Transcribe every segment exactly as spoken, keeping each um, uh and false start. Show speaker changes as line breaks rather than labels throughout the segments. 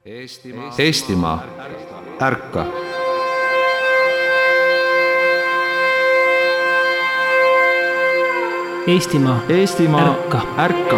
Eestimaa, Eestimaa, ärka!
Eestimaa,
Eestimaa,
ärka!
ärka!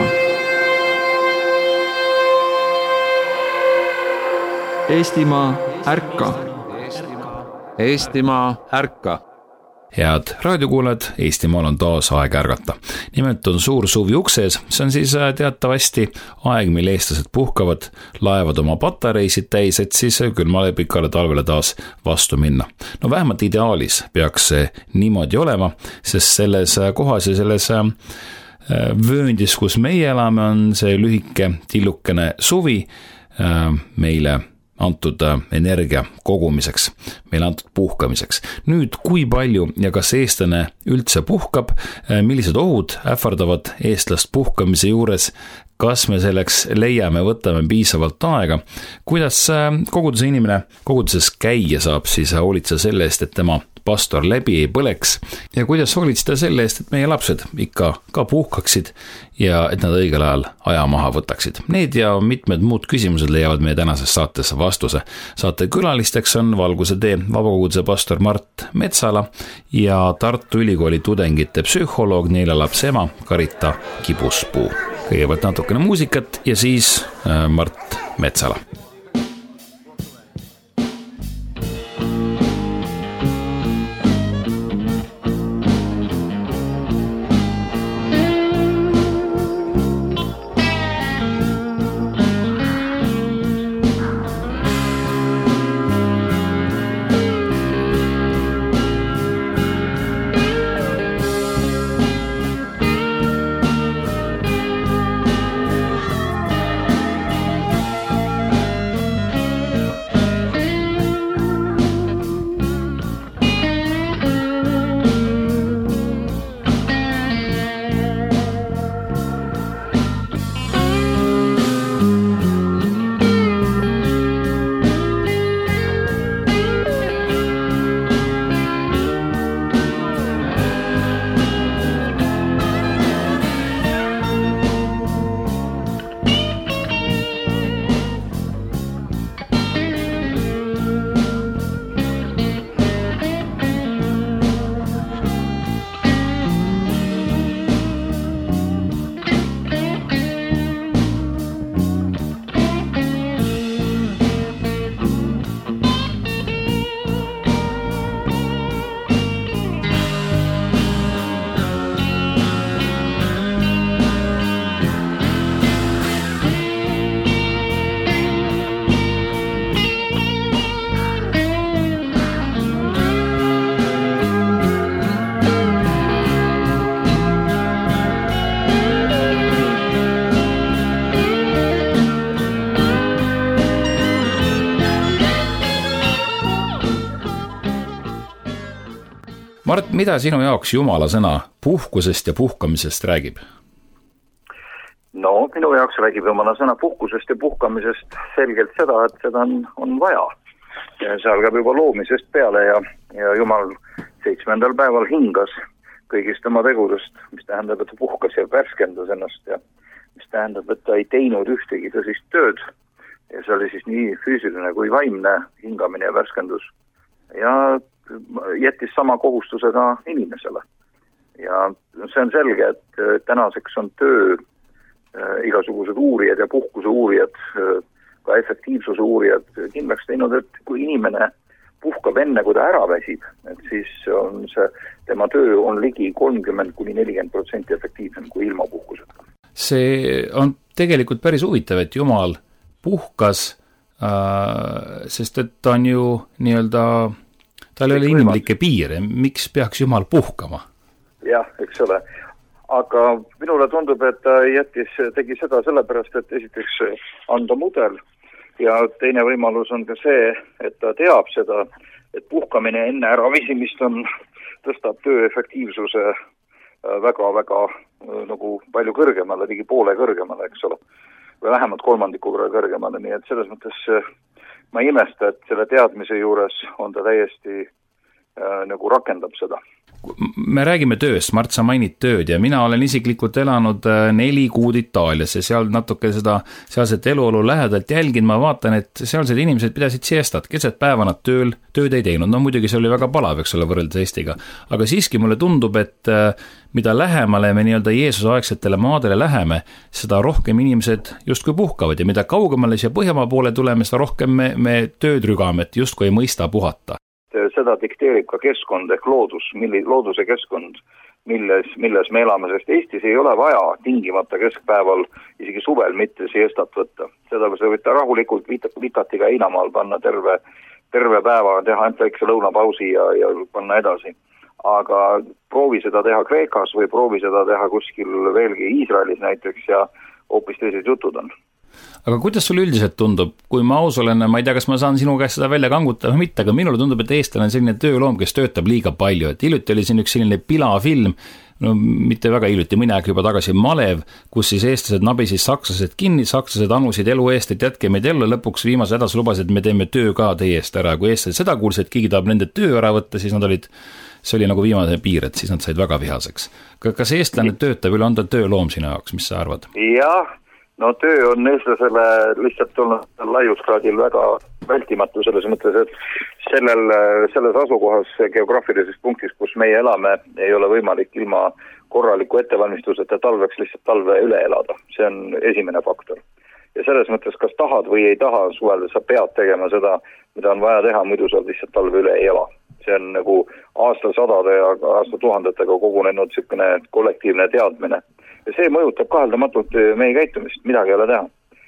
Eestimaa, ärka! Eestimaa, ärka!
Head raadiokuulajad, Eestimaal on taas aeg ärgata. Nimelt on suur suvi ukses, see on siis teatavasti aeg, mil eestlased puhkavad, laevad oma patareisid täis, et siis külmale pikale talvele taas vastu minna. No vähemalt ideaalis peaks see niimoodi olema, sest selles kohas ja selles vööndis, kus meie elame, on see lühike tillukene suvi meile antud energia kogumiseks, meile antud puhkamiseks. Nüüd, kui palju ja kas eestlane üldse puhkab, millised ohud ähvardavad eestlast puhkamise juures, kas me selleks leiame, võtame piisavalt aega, kuidas koguduse inimene koguduses käia saab, siis hoolitseda selle eest, et tema pastor läbi ei põleks ja kuidas hoolitseda selle eest, et meie lapsed ikka ka puhkaksid ja et nad õigel ajal aja maha võtaksid. Need ja mitmed muud küsimused leiavad meie tänases saates vastuse. Saate külalisteks on Valguse tee vabakoguduse pastor Mart Metsala ja Tartu Ülikooli tudengite psühholoog, neile lapse ema Karita Kibuspuu. Kõigepealt natukene muusikat ja siis Mart Metsala. Mart, mida sinu jaoks Jumala sõna puhkusest ja puhkamisest räägib?
No, minu jaoks räägib Jumala sõna puhkusest ja puhkamisest selgelt seda, et seda on, on vaja. Ja see algab juba loomisest peale ja, ja Jumal seitsmendal päeval hingas kõigist oma tegudest, mis tähendab, et ta puhkas ja värskendas ennast ja mis tähendab, et ta ei teinud ühtegi tõsist tööd. Ja see oli siis nii füüsiline kui vaimne hingamine ja värskendus. Ja jättis sama kohustusega inimesele. Ja see on selge, et tänaseks on töö igasugused uurijad ja puhkuse uurijad, ka efektiivsuse uurijad kindlaks teinud, et kui inimene puhkab enne, kui ta ära väsib, et siis on see, tema töö on ligi kolmkümmend kuni nelikümmend protsenti efektiivsem kui ilma puhkuseta.
See on tegelikult päris huvitav, et Jumal puhkas, äh, sest et ta on ju nii-öelda tal ei ole inimlikke piire, miks peaks Jumal puhkama?
Jah, eks ole. Aga minule tundub, et ta jättis, tegi seda sellepärast, et esiteks anda mudel ja teine võimalus on ka see, et ta teab seda, et puhkamine enne äravisimist on, tõstab töö efektiivsuse väga-väga nagu palju kõrgemale, ligi poole kõrgemale, eks ole, või vähemalt kolmandiku võrra kõrgemale, nii et selles mõttes ma ei imesta, et selle teadmise juures on ta täiesti äh, nagu rakendab seda.
me räägime tööst, Mart, sa mainid tööd ja mina olen isiklikult elanud neli kuud Itaalias ja seal natuke seda sealset eluolu lähedalt jälgin, ma vaatan, et sealsed inimesed pidasid siestat, keset päeva nad tööl, tööd ei teinud, no muidugi see oli väga palav, eks ole, võrreldes Eestiga, aga siiski mulle tundub, et mida lähemale me nii-öelda Jeesuse aegsetele maadele läheme, seda rohkem inimesed justkui puhkavad ja mida kaugemale siia Põhjamaa poole tuleme, seda rohkem me, me tööd rügame, et justkui ei mõista puhata.
Seda dikteerib ka keskkond ehk loodus, milli, looduse keskkond, milles, milles me elame, sest Eestis ei ole vaja tingimata keskpäeval, isegi suvel mitte siestat võtta. Seda võtta rahulikult vitati ka Heinamaal panna terve, terve päeva, teha ainult väikse lõunapausi ja, ja panna edasi. Aga proovi seda teha Kreekas või proovi seda teha kuskil veelgi Iisraelis näiteks ja hoopis teised jutud on.
Aga kuidas sul üldiselt tundub, kui ma aus olen, ma ei tea, kas ma saan sinu käest seda välja kanguta või mitte, aga minule tundub, et eestlane on selline tööloom, kes töötab liiga palju, et hiljuti oli siin üks selline pilafilm, no mitte väga hiljuti, mõne aeg juba tagasi Malev, kus siis eestlased nabisid sakslased kinni, sakslased anusid elu eest, et jätke meid ellu, lõpuks viimase hädas lubasid, et me teeme töö ka teie eest ära, kui eestlased seda kuulsid, et keegi tahab nende töö ära võtta, siis nad olid, see oli nagu viimane piir, et siis nad said väga vihaseks. Kas eestlane töötab üle, on ta tööloom sinu jaoks, mis sa arvad?
Jah. No töö on eestlasele lihtsalt olnud laiuskraadil väga vältimatu selles mõttes, et sellel, selles asukohas geograafilises punktis, kus meie elame, ei ole võimalik ilma korraliku ettevalmistuseta talveks lihtsalt talve üle elada. See on esimene faktor. Ja selles mõttes, kas tahad või ei taha suvel, sa pead tegema seda, mida on vaja teha, muidu sa lihtsalt talve üle ei ela. See on nagu aastasadade ja aastatuhandetega kogunenud selline kollektiivne teadmine. Ja see mõjutab kaheldamatult meie käitumist, midagi ei ole teha.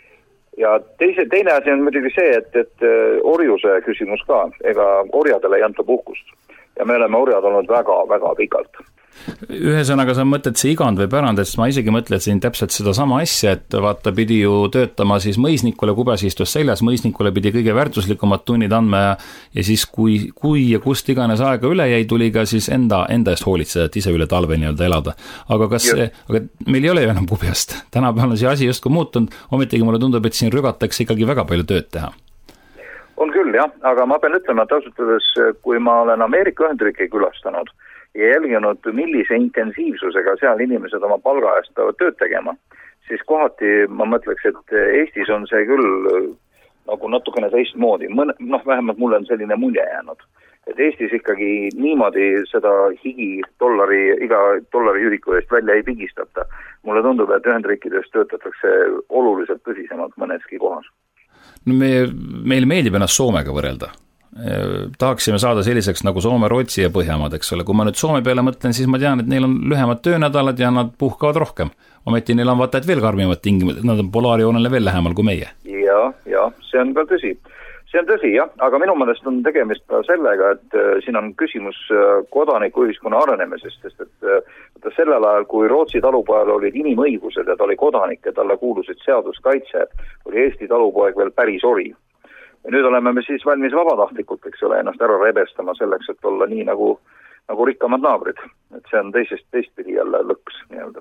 Ja teise, teine asi on muidugi see, et, et orjuse küsimus ka, ega orjadele ei anta puhkust. Ja me oleme orjad olnud väga, väga pikalt.
Ühesõnaga sa mõtled see igand või pärand, et ma isegi mõtlesin täpselt seda sama asja, et vaata pidi ju töötama siis mõisnikule, kubes istus seljas, mõisnikule pidi kõige väärtuslikumat tunnid andma ja, ja siis kui, kui ja kust iganes aega üle jäi, tuli ka siis enda, enda eest hoolitseda, et ise üle talve nii-öelda elada. Aga kas, aga meil ei ole ju enam kubjast, tänapäeval on see asi justkui muutunud, ometigi mulle tundub, et siin rügatakse ikkagi väga palju tööd teha.
On küll jah, aga ma pean ütlema, et asutades, kui ma olen Ameerika Ühendriiki külastanud ja jälginud, millise intensiivsusega seal inimesed oma palga eest peavad tööd tegema, siis kohati ma mõtleks, et Eestis on see küll nagu natukene teistmoodi. Noh, vähemalt mulle on selline mulje jäänud. Et Eestis ikkagi niimoodi seda higi dollari, iga dollari ühiku eest välja ei pigistata. Mulle tundub, et Ühendriikides töötatakse oluliselt tõsisemalt mõneski kohas.
No me, meil meeldib ennast Soomega võrrelda. Tahaksime saada selliseks nagu Soome, Rootsi ja Põhjamaad, eks ole. Kui ma nüüd Soome peale mõtlen, siis ma tean, et neil on lühemad töönädalad ja nad puhkavad rohkem. Ometi neil on vaata, et veel karmimad tingimused, nad on polaarjoonele veel lähemal kui meie. Ja, ja, see on ka tõsi. See on tõsi, jah, aga minu mõnest on tegemist ka sellega, et siin on küsimus kodanikuühiskonna arenemisest, sest et sellel ajal, kui Rootsi talupojal olid inimõigused ja ta oli kodanik ja talle kuulusid seaduskaitse, oli Eesti talupoeg veel päris ori. Ja nüüd oleme me siis valmis vabatahtlikult, eks ole, ennast ära rebestama selleks, et olla nii nagu, nagu rikkamad naabrid. Et see on teisest teistpidi jälle lõks nii-öelda.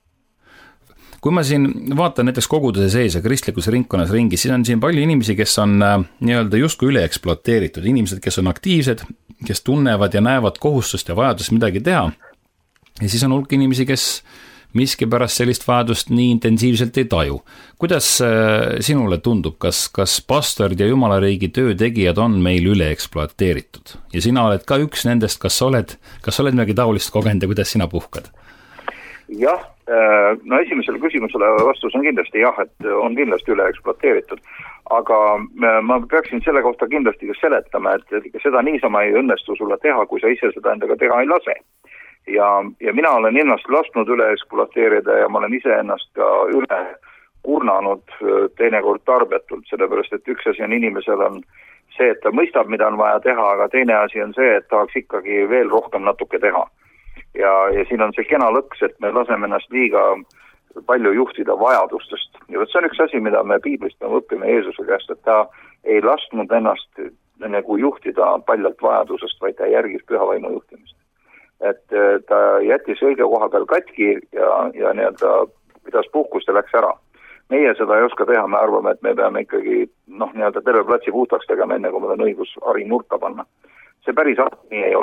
Kui ma siin vaatan näiteks koguduse sees ja kristlikus ringkonnas ringi, siis on siin palju inimesi, kes on nii-öelda justkui üle ekspluateeritud. Inimesed, kes on aktiivsed, kes tunnevad ja näevad kohustust ja vajadust midagi teha. Ja siis on hulk inimesi, kes miski pärast sellist vajadust nii intensiivselt ei taju. Kuidas sinule tundub, kas, kas pastorid ja jumalariigi töötegijad on meil üle ekspluateeritud? Ja sina oled ka üks nendest, kas oled, kas oled midagi taolist kogenud ja kuidas sina puhkad?
Jah, no esimesele küsimusele vastus on kindlasti jah, et on kindlasti üle ekspluateeritud. Aga ma peaksin selle kohta kindlasti ka seletama, et seda niisama ei õnnestu sulle teha, kui sa ise seda endaga teha ei lase. Ja, ja mina olen ennast lasknud üle ekspluateerida ja ma olen ise ennast ka üle kurnanud teinekord tarbetult, sellepärast et üks asi on inimesel on see, et ta mõistab, mida on vaja teha, aga teine asi on see, et tahaks ikkagi veel rohkem natuke teha. Ja, ja siin on see kena lõks, et me laseme ennast liiga palju juhtida vajadustest. Ja see on üks asi, mida me piiblist me õpime Jeesuse käest, et ta ei lasknud ennast nagu juhtida paljalt vajadusest, vaid ta järgis pühavaimu juhtimist. Et ta jättis õige koha peal katki ja, ja nii-öelda pidas puhkust ja läks ära. Meie seda ei oska teha, me arvame, et me peame ikkagi noh, nii-öelda terve platsi puhtaks tegema enne, kui meil on õigus hari nurka panna. See päris nii ei ole.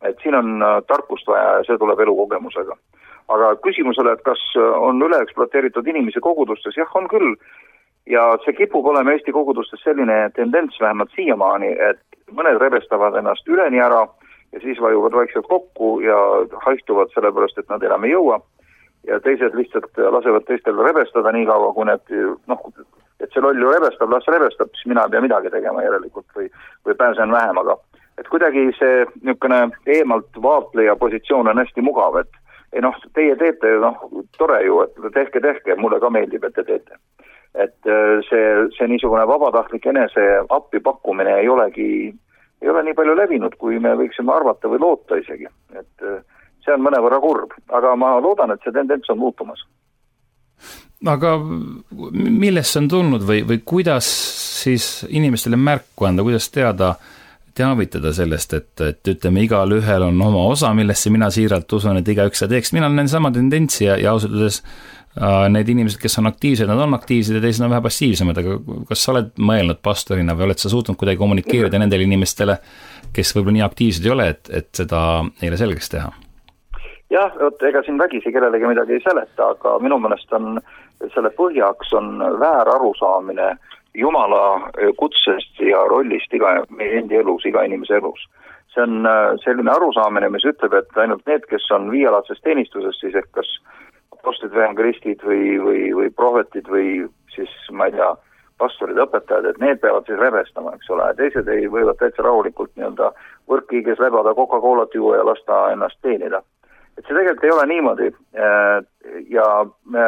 et siin on tarkust vaja ja see tuleb elukogemusega. Aga küsimusele, et kas on üle ekspluateeritud inimesi kogudustes, jah, on küll. Ja see kipub olema Eesti kogudustes selline tendents vähemalt siiamaani, et mõned rebestavad ennast üleni ära ja siis vajuvad vaikselt kokku ja haihtuvad sellepärast, et nad enam ei jõua. Ja teised lihtsalt lasevad teistel rebestada nii kaua, kui need, noh, et see loll ju rebestab, las rebestab, siis mina ei pea midagi tegema järelikult või, või pääsen vähem, aga et kuidagi see niisugune eemalt vaatleja positsioon on hästi mugav, et ei noh, teie teete, noh, tore ju, et tehke, tehke, mulle ka meeldib, et te teete. Et see, see niisugune vabatahtlik enese appi pakkumine ei olegi, ei ole nii palju levinud, kui me võiksime arvata või loota isegi. Et see on mõnevõrra kurb, aga ma loodan, et see tendents on muutumas.
Aga millest see on tulnud või, või kuidas siis inimestele märku anda, kuidas teada, teavitada sellest, et, et ütleme, igal ühel on oma osa, millesse mina siiralt usun, et iga üks teeks. Mina olen sama tendentsi ja, ja ausutades äh, need inimesed, kes on aktiivsed, nad on aktiivsed ja teised on vähe passiivsemad, aga kas sa oled mõelnud pastorina või oled sa suutnud kuidagi kommunikeerida nendele inimestele, kes võib-olla nii aktiivsed ei ole, et, et seda neile selgeks teha?
Jah, ega siin vägisi kellelegi midagi ei seleta, aga minu mõnest on selle põhjaks on väär arusaamine Jumala kutsest ja rollist iga meie endi elus, iga inimese elus. See on selline arusaamine, mis ütleb, et ainult need, kes on viialatses teenistuses, siis ehk kas apostrid või evangelistid või, või, või prohvetid või siis, ma ei tea, pastorid, õpetajad, et need peavad siis rebestama, eks ole. Teised ei võivad täitsa rahulikult nii-öelda võrkkiiges läbada Coca-Colat juua ja lasta ennast teenida. Et see tegelikult ei ole niimoodi ja me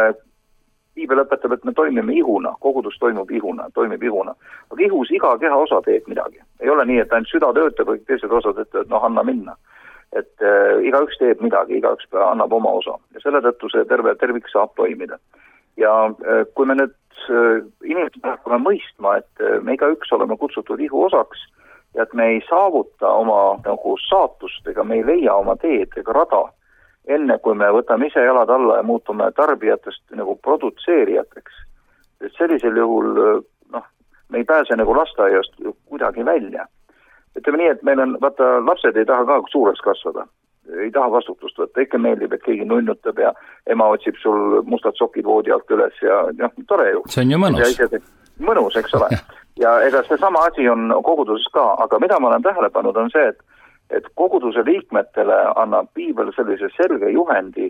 Piibel õpetab, et me toimime ihuna, kogudus toimub ihuna, toimib ihuna. Aga ihus iga keha osa teeb midagi. Ei ole nii, et ainult süda töötab või teised osad, et, et noh, anna minna. Et äh, igaüks teeb midagi, igaüks annab oma osa. Ja selle tõttu see terve tervik saab toimida. Ja äh, kui me nüüd äh, inimesed hakkame mõistma, et äh, me igaüks oleme kutsutud ihu osaks ja et me ei saavuta oma nagu saatust ega me ei leia oma teed ega rada, enne kui me võtame ise jalad alla ja muutume tarbijatest nagu produtseerijateks. Et sellisel juhul noh, me ei pääse nagu lasteaiast kuidagi välja. Ütleme nii, et meil on, vaata, lapsed ei taha ka suureks kasvada. Ei taha vastutust võtta. Ikka meeldib, et keegi nunnutab ja ema otsib sul mustad sokid voodi alt üles ja noh, tore ju.
See on ju mõnus.
Te... mõnus, eks ole. Ja ega see sama asi on koguduses ka, aga mida ma olen tähele pannud on see, et et koguduse liikmetele annab Piibel sellise selge juhendi,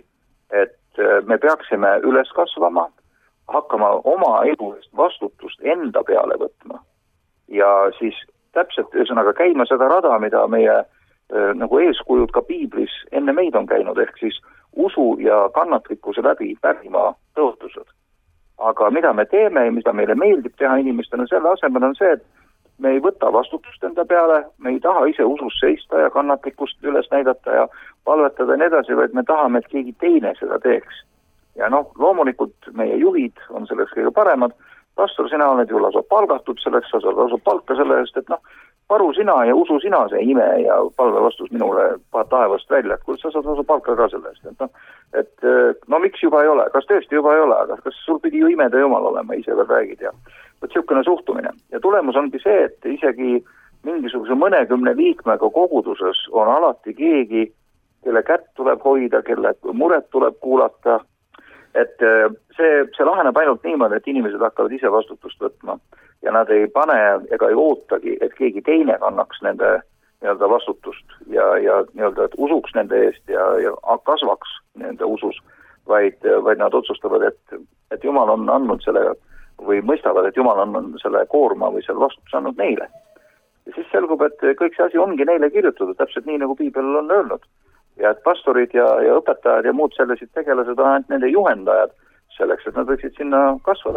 et me peaksime üles kasvama, hakkama oma elust vastutust enda peale võtma ja siis täpselt ühesõnaga käima seda rada, mida meie nagu eeskujud ka Piiblis enne meid on käinud, ehk siis usu ja kannatlikkuse läbi pärima tõotused. Aga mida me teeme ja mida meile meeldib teha inimestena, selle asemel on see, et me ei võta vastutust enda peale, me ei taha ise usus seista ja kannatlikkust üles näidata ja palvetada nii edasi, vaid me tahame, et keegi teine seda teeks. Ja noh, loomulikult meie juhid on selleks kõige paremad. Pastor, sina oled ju lausa palgatud selleks, sa saad lausa palka selle eest, et noh, paru sina ja usu sina see ime ja palve vastus minule taevast välja, et kui sa saad lausa palka ka selle eest. Et no, et no miks juba ei ole? Kas tõesti juba ei ole? Aga kas sul pidi ju imede jumal olema, ise veel räägid ja võt siukene suhtumine. Ja tulemus ongi see, et isegi mingisuguse mõnekümne liikmega koguduses on alati keegi, kelle kätt tuleb hoida, kelle muret tuleb kuulata. Et see, see laheneb ainult niimoodi, et inimesed hakkavad ise vastutust võtma ja nad ei pane ega ei ootagi, et keegi teine kannaks nende nii-öelda vastutust ja, ja nii-öelda, et usuks nende eest ja, ja kasvaks nende usus, vaid, vaid nad otsustavad, et, et Jumal on andnud selle või mõistavad, et Jumal on selle koorma või selle vastutuse andnud neile. Ja siis selgub, et kõik see asi ongi neile kirjutatud, täpselt nii, nagu Piibel on öelnud. Ja et pastorid ja, ja õpetajad ja muud sellised tegelased on ainult nende juhendajad selleks, et nad võiksid sinna kasvada.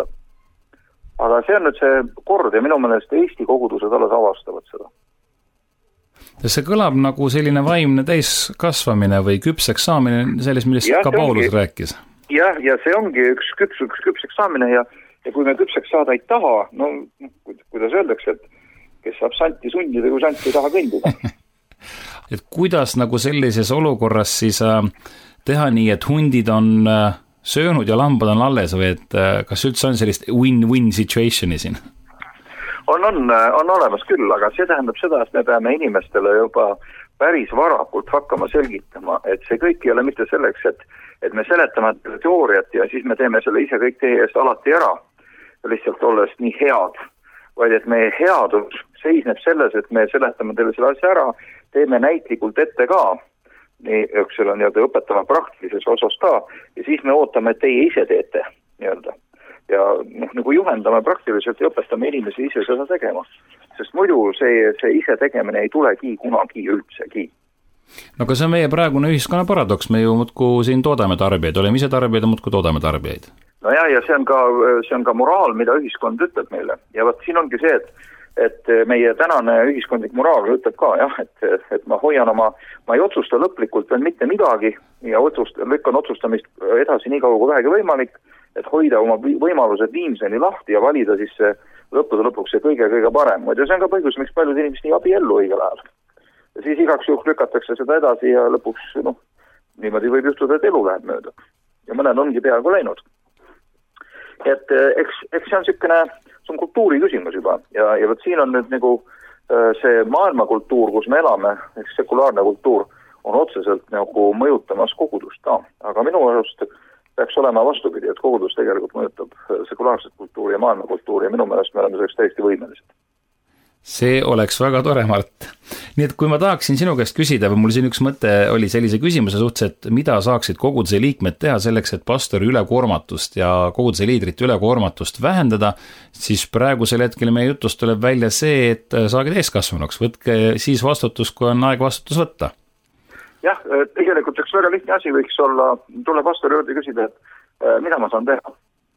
Aga see on nüüd see kord ja minu meelest Eesti kogudused alles avastavad seda.
See kõlab nagu selline vaimne täiskasvamine või küpseks saamine, selles, millest ja, ka Paulus ongi, rääkis. Jah, ja see ongi üks, küps, üks küpseks saamine ja, ja kui me küpseks saada ei taha, no kuidas öeldakse, et kes saab santi sundida, kui sant ei taha kõndida. Et kuidas nagu sellises olukorras siis äh, teha nii, et hundid on äh, söönud ja lambad on alles või et äh, kas üldse on sellist win-win situationi siin? On, on, on olemas küll, aga see tähendab seda, et me peame inimestele juba
päris varakult hakkama selgitama, et see kõik ei ole mitte selleks, et, et me seletame teooriat ja siis me teeme selle ise kõik teie eest alati ära, lihtsalt olles nii head, vaid et meie headus seisneb selles, et me seletame teile selle asja ära, teeme näitlikult ette ka, nii, eks selle nii-öelda õpetame praktilises osas ka, ja siis me ootame, et teie ise teete nii-öelda. Ja noh, nagu juhendame praktiliselt ja õpetame inimesi ise seda tegema. Sest muidu see, see ise tegemine ei tulegi kunagi üldsegi.
No aga see on meie praegune ühiskonna paradoks, me ju muudku siin toodame tarbijaid, oleme ise tarbijaid ja muudku toodame tarbijaid.
No ja, ja see on ka, see on ka moraal, mida ühiskond ütleb meile. Ja võt, siin ongi see, et, et meie tänane ühiskondlik moraal ütleb ka, jah, et, et ma hoian oma, ma ei otsusta lõplikult veel mitte midagi ja otsust, lükkan otsustamist edasi nii kaua kui vähegi võimalik, et hoida oma võimalused viimseni lahti ja valida siis see lõppude lõpuks see kõige-kõige parem. Ja see on ka põhjus, miks paljud inimesed nii abiellu õigel ajal. Ja siis igaks juhul lükatakse seda edasi ja lõpuks, noh, niimoodi võib juhtuda, et elu läheb mööda. Ja mõned ongi peaaegu läinud. Et eks, eks see on sükene, see on kultuuri küsimus juba. Ja, ja võt siin on nüüd nagu see maailmakultuur, kus me elame, eks sekulaarne kultuur, on otseselt nagu mõjutamas kogudust ka. Aga minu arust peaks olema vastupidi, et kogudus tegelikult mõjutab sekulaarset kultuuri ja maailmakultuuri ja minu meelest me oleme selleks täiesti võimelised.
See oleks väga tore, Mart. Nii et kui ma tahaksin sinu käest küsida, või mul siin üks mõte oli sellise küsimuse suhtes, et mida saaksid koguduse liikmed teha selleks, et pastori ülekoormatust ja koguduse liidrite ülekoormatust vähendada, siis praegusel hetkel meie jutust tuleb välja see, et saage täiskasvanuks, võtke siis vastutus, kui on aeg vastutus võtta.
Jah, tegelikult üks väga lihtne asi võiks olla, tule pastori juurde küsida, et mida ma saan teha.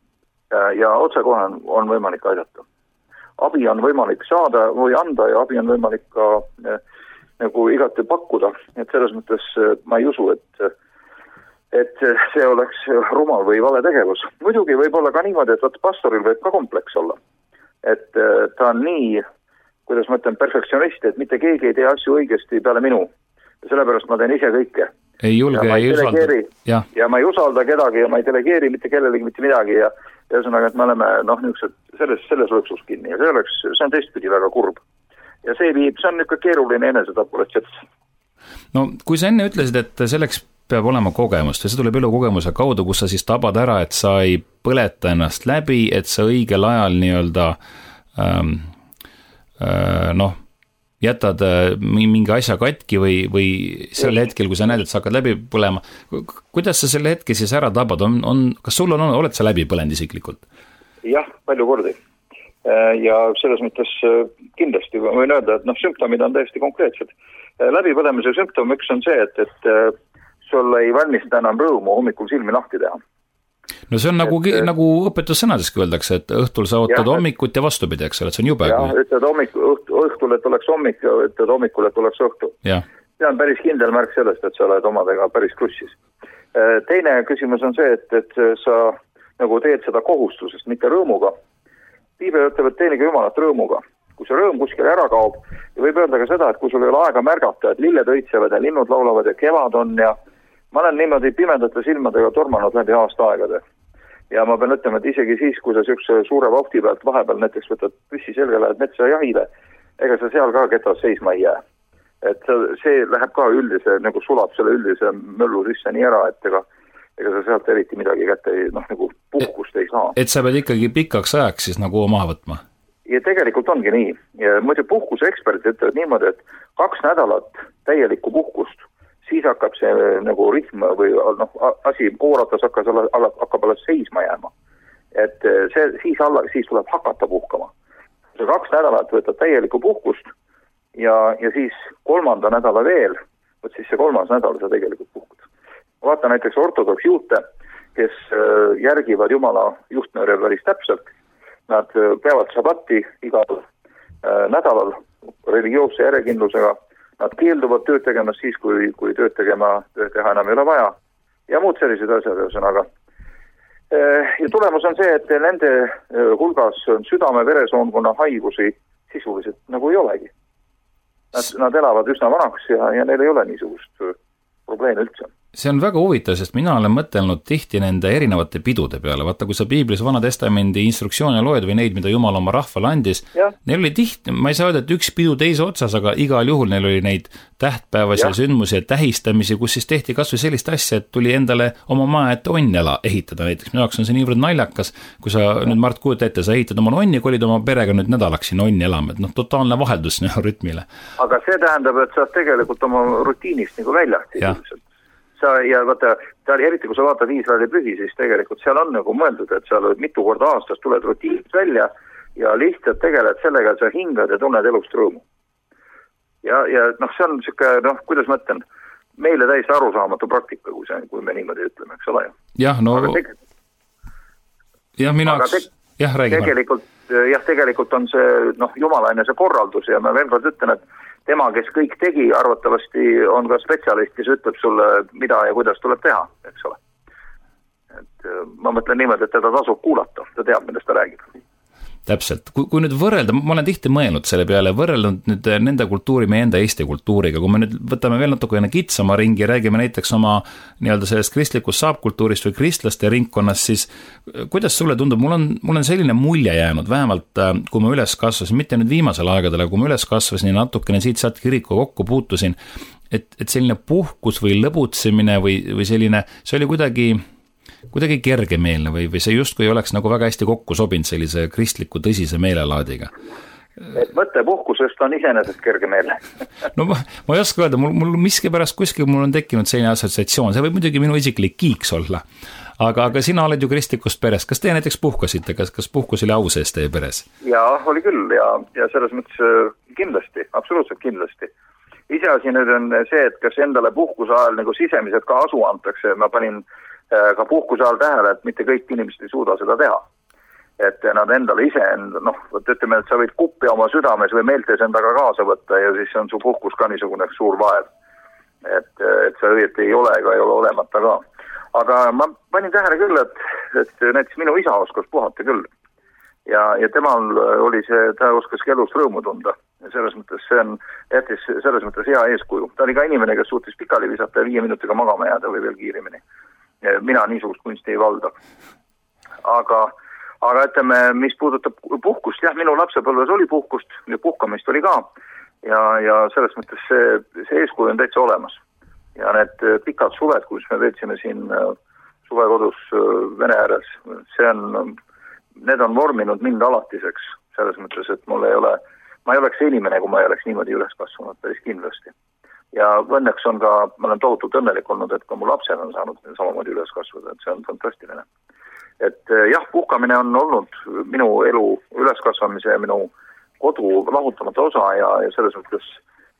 Ja otsekohe on, on võimalik aidata. Abi on võimalik saada või anda ja abi on võimalik ka eh, nagu igati pakkuda. Et selles mõttes ma ei usu, et, et see oleks rumal või vale tegevus. Muidugi võib olla ka niimoodi, et pastoril võib ka kompleks olla. Et ta on nii, kuidas ma ütlen, perfektsionist, et mitte keegi ei tee asju õigesti peale minu. Ja sellepärast ma teen ise kõike.
Ei julge,
ja
ei, ei usalda.
Ja. ja ma ei usalda kedagi ja ma ei delegeeri mitte kellelegi mitte midagi ja ühesõnaga, et me oleme noh, niisugused selles, selles lõksus kinni ja see, oleks, see on teistpidi väga kurb. Ja see viib, see on niisugune keeruline enesetapuletsets.
No kui sa enne ütlesid, et selleks peab olema kogemust ja see tuleb elukogemuse kaudu, kus sa siis tabad ära, et sa ei põleta ennast läbi, et sa õigel ajal nii-öelda ähm, äh, noh, jätad mingi asja katki või, või sel hetkel, kui sa näed, et sa hakkad läbi põlema. Kuidas sa selle hetke siis ära tabad? On, on, kas sul on, oled sa läbi põlenud isiklikult?
Jah, palju kordi. Ja selles mõttes kindlasti võin öelda, et noh, sümptomid on täiesti konkreetsed. Läbipõlemise sümptom üks on see, et, et sul ei valmista enam rõõmu hommikul silmi lahti teha.
No see on nagu, et, nagu õpetussõnadeski öeldakse, et õhtul sa ootad jah, hommikut ja vastupidi, eks ole, et see on jube.
Jah, kui... ütled hommik, õht, õhtul, et oleks hommik ja ütled hommikul, et oleks õhtu. See on päris kindel märk sellest, et sa oled omadega päris krussis. Teine küsimus on see, et, et sa nagu teed seda kohustusest, mitte rõõmuga. Piibel ütleb, et teenige Jumalat rõõmuga. Kui see rõõm kuskil ära kaob, ja võib öelda ka seda, et kui sul ei ole aega märgata, et lilled õitsevad ja linnud laulavad ja kevad on ja ma olen niimoodi pimedate silmadega tormanud läbi aasta aegade. Ja ma pean ütlema, et isegi siis, kui sa sükse suure vahti pealt vahepeal näiteks võtad püssi selga, lähed metsa jahile, ega sa seal ka ketas seisma ei jää. Et see läheb ka üldise, nagu sulab selle üldise möllu sisse nii ära, et ega, ega sa sealt eriti midagi kätte ei, noh, nagu puhkust ei saa.
Et sa pead ikkagi pikaks ajaks siis nagu maha võtma?
Ja tegelikult ongi nii. Ja muidu puhkuse eksperdid ütlevad niimoodi, et kaks nädalat täielikku puhkust, siis hakkab see nagu rühm või noh, asi kooratas hakkas, hakkab alles seisma jääma. Et see, siis, alla, siis tuleb hakata puhkama. See kaks nädalat võtad täielikku puhkust ja, ja siis kolmanda nädala veel, võt siis see kolmas nädal sa tegelikult puhkud. Vaata näiteks ortodoks juute, kes järgivad Jumala juhtnöörel päris täpselt. Nad peavad sabati igal nädalal religioosse järjekindlusega. Nad keelduvad tööd tegemast siis, kui, kui tööd tegema tööd teha enam ei ole vaja. Ja muud sellised asjad, ühesõnaga. Ja tulemus on see, et nende hulgas südame-veresoonkonna haigusi sisuliselt nagu ei olegi. Nad, nad elavad üsna vanaks ja, ja neil ei ole niisugust probleemi üldse.
see on väga huvitav, sest mina olen mõtelnud tihti nende erinevate pidude peale. Vaata, kui sa Piiblis Vana Testamendi instruktsioone loed või neid, mida Jumal oma rahvale andis, neil oli tihti, ma ei saa öelda, et üks pidu teise otsas, aga igal juhul neil oli neid tähtpäevasi ja sündmusi ja tähistamisi, kus siis tehti kas või sellist asja, et tuli endale oma maa ette onnela ehitada. Näiteks minu jaoks on see niivõrd naljakas, kui sa nüüd, Mart, kujuta ette, sa ehitad oma onni, kolid oma perega nüüd nädalaks siin onni elama, et noh, totaalne vaheldus rütmile.
Aga see tähendab, et sa tegelikult oma rutiinist nagu väljast. Sa, ja vaata, eriti kui sa vaatad Iisraeli pühi, siis tegelikult seal on nagu mõeldud, et sa oled mitu korda aastas, tuled rutiinist välja ja lihtsalt tegeled sellega, et sa hingad ja tunned elust rõõmu. Ja, ja noh, see on siuke, noh, kuidas ma ütlen, meile täiesti arusaamatu praktika, kui, see, kui me niimoodi ütleme, eks ole.
Jah, no, teg- jah, minu jaoks,
teg-
jah, räägi.
Tegelikult, jah, tegelikult on see, noh, jumalaine see korraldus ja ma veel kord ütlen, et tema, kes kõik tegi, arvatavasti on ka spetsialist, kes ütleb sulle, mida ja kuidas tuleb teha, eks ole. Et ma mõtlen niimoodi, et teda tasub kuulata, ta teab, millest ta räägib.
Täpselt. Kui, kui nüüd võrrelda, ma olen tihti mõelnud selle peale, võrrelnud nüüd nende kultuuri meie enda Eesti kultuuriga, kui me nüüd võtame veel natukene kitsama ringi, räägime näiteks oma nii-öelda sellest kristlikust saabkultuurist või kristlaste ringkonnast, siis kuidas sulle tundub, mul on, mul on selline mulje jäänud, vähemalt kui ma üles kasvasin, mitte nüüd viimasel aegadel, kui ma üles kasvasin ja natukene siit-sealt kiriku kokku puutusin, et, et selline puhkus või lõbutsemine või, või selline, see oli kuidagi kuidagi kergemeelne või, või see justkui ei oleks nagu väga hästi kokku sobinud sellise kristliku tõsise meelelaadiga.
Et mõttepuhkusest on iseenesest kergemeelne.
no ma, ma ei oska öelda, mul, mul miski pärast kuskil mul on tekkinud selline assotsiatsioon, see võib muidugi minu isiklik kiiks olla, aga, aga sina oled ju kristlikust perest, kas te näiteks puhkasite, kas, kas puhkus oli au sees teie peres?
Jaa, oli küll ja, ja selles mõttes kindlasti, absoluutselt kindlasti. Iseasi nüüd on see, et kas endale puhkuse ajal nagu sisemiselt ka asu antakse, ma panin ka puhkuse ajal tähele, et mitte kõik inimesed ei suuda seda teha. Et nad endale ise, noh, ütleme, et sa võid kuppi oma südames või meeltes endaga kaasa võtta ja siis on su puhkus ka niisugune suur vaev. Et, et sa õieti ei ole ega ei ole olemata ka. Aga ma panin tähele küll, et, et näiteks minu isa oskas puhata küll. Ja, ja temal oli see, ta oskaski elus rõõmu tunda. Ja selles mõttes see on jättis selles mõttes hea eeskuju. Ta oli ka inimene, kes suutis pikali visata ja viie minutiga magama jääda või veel kiirimini. Mina niisugust kunsti ei valda. Aga, aga ütleme, mis puudutab puhkust, jah, minu lapsepõlves oli puhkust ja puhkamist oli ka. Ja, ja selles mõttes see, see eeskuju on täitsa olemas. Ja need pikad suved, kus me veetsime siin suvekodus Vene ääres, see on, need on vorminud mind alatiseks. Selles mõttes, et mul ei ole, ma ei oleks inimene, kui ma ei oleks niimoodi üles kasvanud, päris kindlasti. Ja õnneks on ka, ma olen tohutult õnnelik olnud, et ka mu lapsed on saanud samamoodi üles kasvada, et see on fantastiline. Et jah, puhkamine on olnud minu elu üleskasvamise ja minu kodu lahutamata osa ja, ja selles mõttes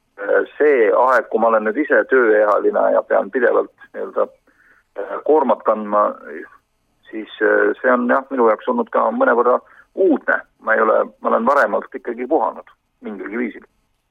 see aeg, kui ma olen nüüd ise tööealine ja pean pidevalt nii-öelda koormat kandma, siis see on jah, minu jaoks olnud ka mõnevõrra uudne. Ma ei ole, ma olen varemalt ikkagi puhanud mingilgi viisil.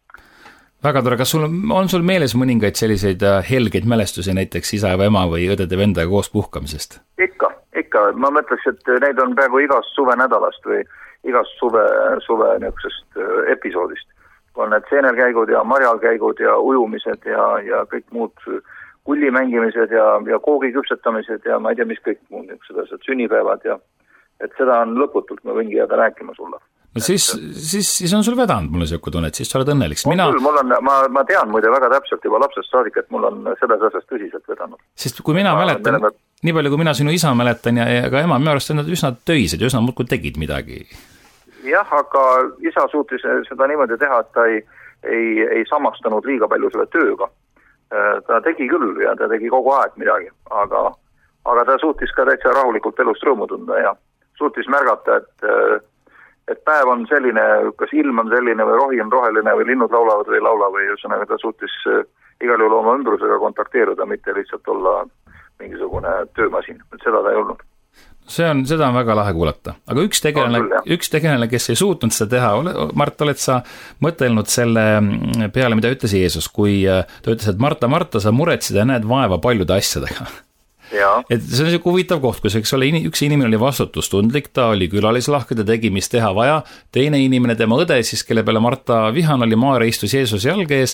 Väga tore, kas sul on, on sul meeles mõningaid selliseid helgeid mälestusi näiteks isa ja ema või õdede vendaga koos puhkamisest?
Ikka, ikka. Ma mõtleks, et neid on peaaegu igast suve nädalast või igast suve, suve niisugusest episoodist. On need seenelkäigud ja marjalkäigud ja ujumised ja, ja kõik muud kullimängimised ja, ja koogi küpsetamised ja ma ei tea, mis kõik muud niisugused sünnipäevad ja et seda on lõputult, ma võingi jääda rääkima sulle.
No siis, siis, siis on sul vedanud mulle siuke tunne, et siis sa oled õnnelik. Mina...
Küll, mul on, ma, ma tean muide väga täpselt juba lapsest saadik, et mul on selles asjas tõsiselt vedanud.
Sest kui mina ma, mäletan, me... nii palju kui mina sinu isa mäletan ja, ja ka ema, minu arust nad üsna töised ja üsna muudkui tegid midagi.
Jah, aga isa suutis seda niimoodi teha, et ta ei, ei, ei samastanud liiga palju selle tööga. Ta tegi küll ja ta tegi kogu aeg midagi, aga, aga ta suutis ka täitsa rahulikult elust rõõmu tunda ja suutis märgata, et et päev on selline, kas ilm on selline või rohi on roheline või linnud laulavad või ei laula või ühesõnaga ta suutis igal juhul oma ümbrusega kontakteeruda, mitte lihtsalt olla mingisugune töömasin, et seda ta ei olnud.
See on, seda on väga lahe kuulata. Aga üks tegelane, üks tegelane, kes ei suutnud seda teha, Mart, oled sa mõtelnud selle peale, mida ütles Jeesus, kui ta ütles, et Marta, Marta, sa muretsid ja näed vaeva paljude asjadega.
Ja.
Et see on siuke huvitav koht, kus eks ole, üks inimene oli vastutustundlik, ta oli külalislahke, ta tegi, mis teha vaja, teine inimene, tema õde, siis kelle peale Marta vihan oli, Maarja istus Jeesus jalge ees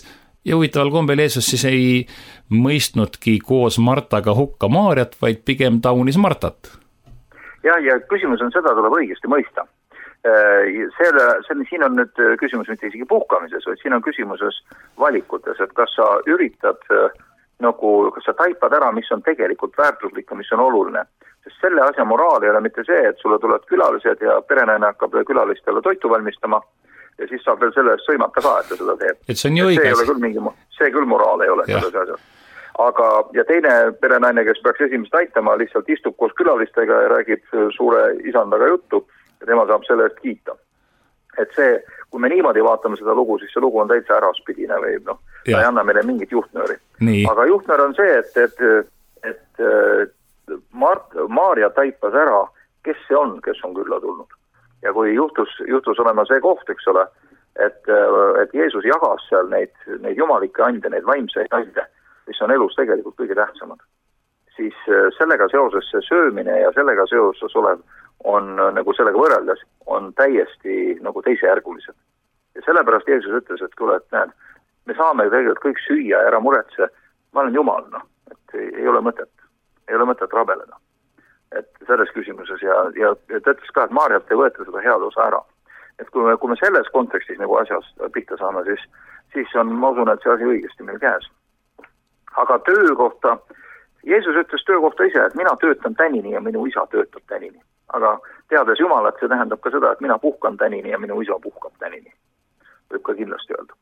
Ja huvitaval kombel Jeesus siis ei mõistnudki koos Martaga hukka Maarjat, vaid pigem taunis Martat.
Ja, ja küsimus on seda, tuleb õigesti mõista. Selle, selle, siin on nüüd küsimus mitte isegi puhkamises, vaid siin on küsimuses valikutes, et kas sa üritad, nagu, kas sa taipad ära, mis on tegelikult väärtuslik ja mis on oluline. Sest selle asja moraal ei ole mitte see, et sulle tulevad külalised ja perenaine hakkab külalistele toitu valmistama ja siis saab veel selle eest sõimata ka, et ta seda teeb.
Et see on ju õiges.
See, ei ole küll mingi, see küll moraal ei ole selles asjas. Aga, ja teine perenaine, kes peaks esimest aitama, lihtsalt istub koos külalistega ja räägib suure isandaga juttu ja tema saab selle eest kiita. Et see, kui me niimoodi vaatame seda lugu, siis see lugu on täitsa äraspidine või noh, ta ei anna meile mingit juhtnööri. Nii. Aga juhtnöör on see, et, et, et, et Mart, Maarja taipas ära, kes see on, kes on külla tulnud. Ja kui juhtus, juhtus olema see koht, eks ole, et, et Jeesus jagas seal neid, neid jumalikke ande, neid vaimseid ande, mis on elus tegelikult kõige tähtsamad, siis sellega seoses see söömine ja sellega seoses olev on nagu sellega võrreldes, on täiesti nagu teisejärgulised. Ja sellepärast Jeesus ütles, et kuule, et näed, me saame tegelikult kõik süüa ja ära muretse, ma olen Jumal, noh, et ei, ei ole mõtet, ei ole mõtet rabeleda. Et selles küsimuses ja, ja ta ütles ka, et Maarjalt ei võeta seda head osa ära. Et kui me, kui me selles kontekstis nagu asjas pihta saame, siis, siis on, ma usun, et see asi õigesti meil käes. Aga töö kohta, Jeesus ütles töö kohta ise, et mina töötan tänini ja minu isa töötab tänini. Aga teades Jumalat, see tähendab ka seda, et mina puhkan tänini ja minu isa puhkab tänini. Võib ka kindlasti öelda.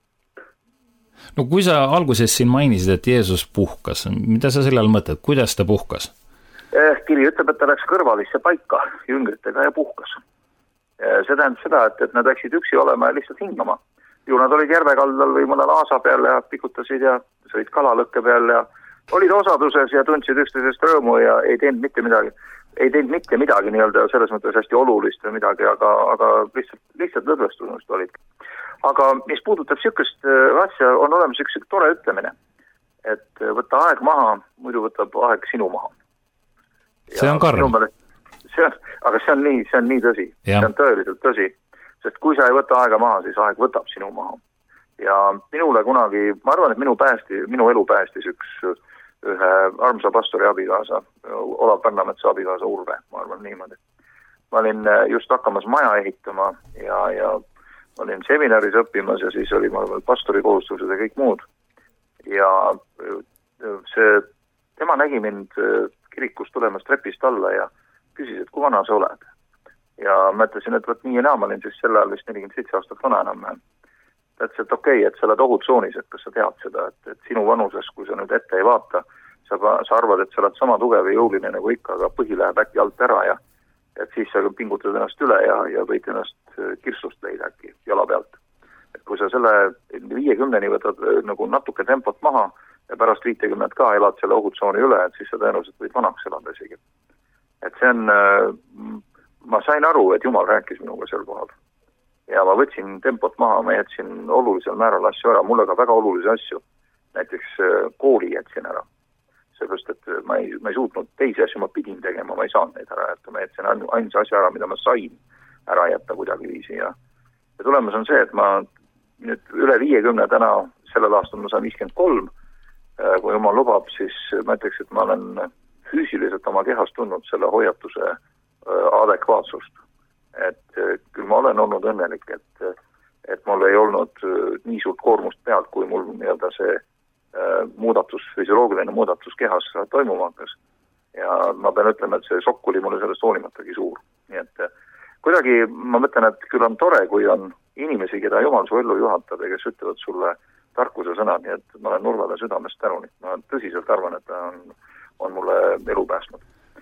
No kui sa alguses siin mainisid, et Jeesus puhkas, mida sa sellel mõtled, kuidas ta puhkas?
Kiri ütleb, et ta läks kõrvalisse paika jüngritega ja puhkas. See tähendab seda, et, et nad läksid üksi olema ja lihtsalt hingama. Ju nad olid järvekaldal või mõnel aasa peal ja pikutasid ja sõid kalalõkke peal ja olid osaduses ja tundsid üksteisest rõõmu ja ei teinud mitte midagi. Ei teinud mitte midagi nii-öelda selles mõttes hästi olulist või midagi, aga, aga lihtsalt, lihtsalt lõdvestusest olid. Aga mis puudutab sükest asja, on olemas üks tore ütlemine, et võtta aeg maha, muidu võtab aeg sinu maha.
See on karm.
See on, aga see on nii, see on nii tõsi. Ja. See on tõeliselt tõsi. Sest kui sa ei võta aega maha, siis aeg võtab sinu maha. Ja minule kunagi, ma arvan, et minu, päästi, minu elu päästis üks ühe armsa pastori abikaasa, Olav Pärnametsa abikaasa Urve, ma arvan niimoodi. Ma olin just hakkamas maja ehitama ja, ja ma olin seminaris õppimas ja siis oli ma pastori kohustused ja kõik muud. Ja see, tema nägi mind kirikus tulemas trepist alla ja küsis, et kui vana sa oled. Ja ma ütlesin, et võt nii ja naa, ma olin siis sel ajal vist nelikümmend seitse aastat vana enam. Ta ütles, et okei, okay, et sa oled ohutsoonis, et kas sa tead seda, et, et sinu vanuses, kui sa nüüd ette ei vaata, sa, sa arvad, et sa oled sama tugev ja jõuline nagu ikka, aga põhi läheb äkki alt ära ja et siis sa pingutad ennast üle ja, ja võid ennast kirsust leida äkki jala pealt. Et kui sa selle viiekümneni võtad nagu natuke tempot maha, ja pärast viitekümmet ka elad selle ohutsooni üle, et siis sa tõenäoliselt võid vanaks elada isegi. Et see on, ma sain aru, et Jumal rääkis minuga sel kohal. Ja ma võtsin tempot maha, ma jätsin olulisel määral asju ära, mulle ka väga olulisi asju. Näiteks kooli jätsin ära. Seepärast, et ma ei, ma ei suutnud teisi asju, ma pidin tegema, ma ei saanud neid ära jätta. Ma jätsin ainsa asja ära, mida ma sain ära jätta kuidagi viisi. Ja, ja tulemus on see, et ma nüüd üle viiekümne täna, sellel aastal ma saan viiskümmend kolm, kui Jumal lubab, siis ma ütleks, et ma olen füüsiliselt oma kehas tundnud selle hoiatuse adekvaatsust. Et küll ma olen olnud õnnelik, et, et mul ei olnud nii suurt koormust pealt, kui mul nii-öelda see muudatus, füsioloogiline muudatus kehas toimuma hakkas. Ja ma pean ütlema, et see šokk oli mulle sellest hoolimatagi suur. Nii et kuidagi ma mõtlen, et küll on tore, kui on inimesi, keda Jumal su ellu juhatab ja kes ütlevad sulle tarkuse sõnad, nii et ma olen Nurvale südamest tänulik. Ma tõsiselt arvan, et ta on, on mulle elu päästnud.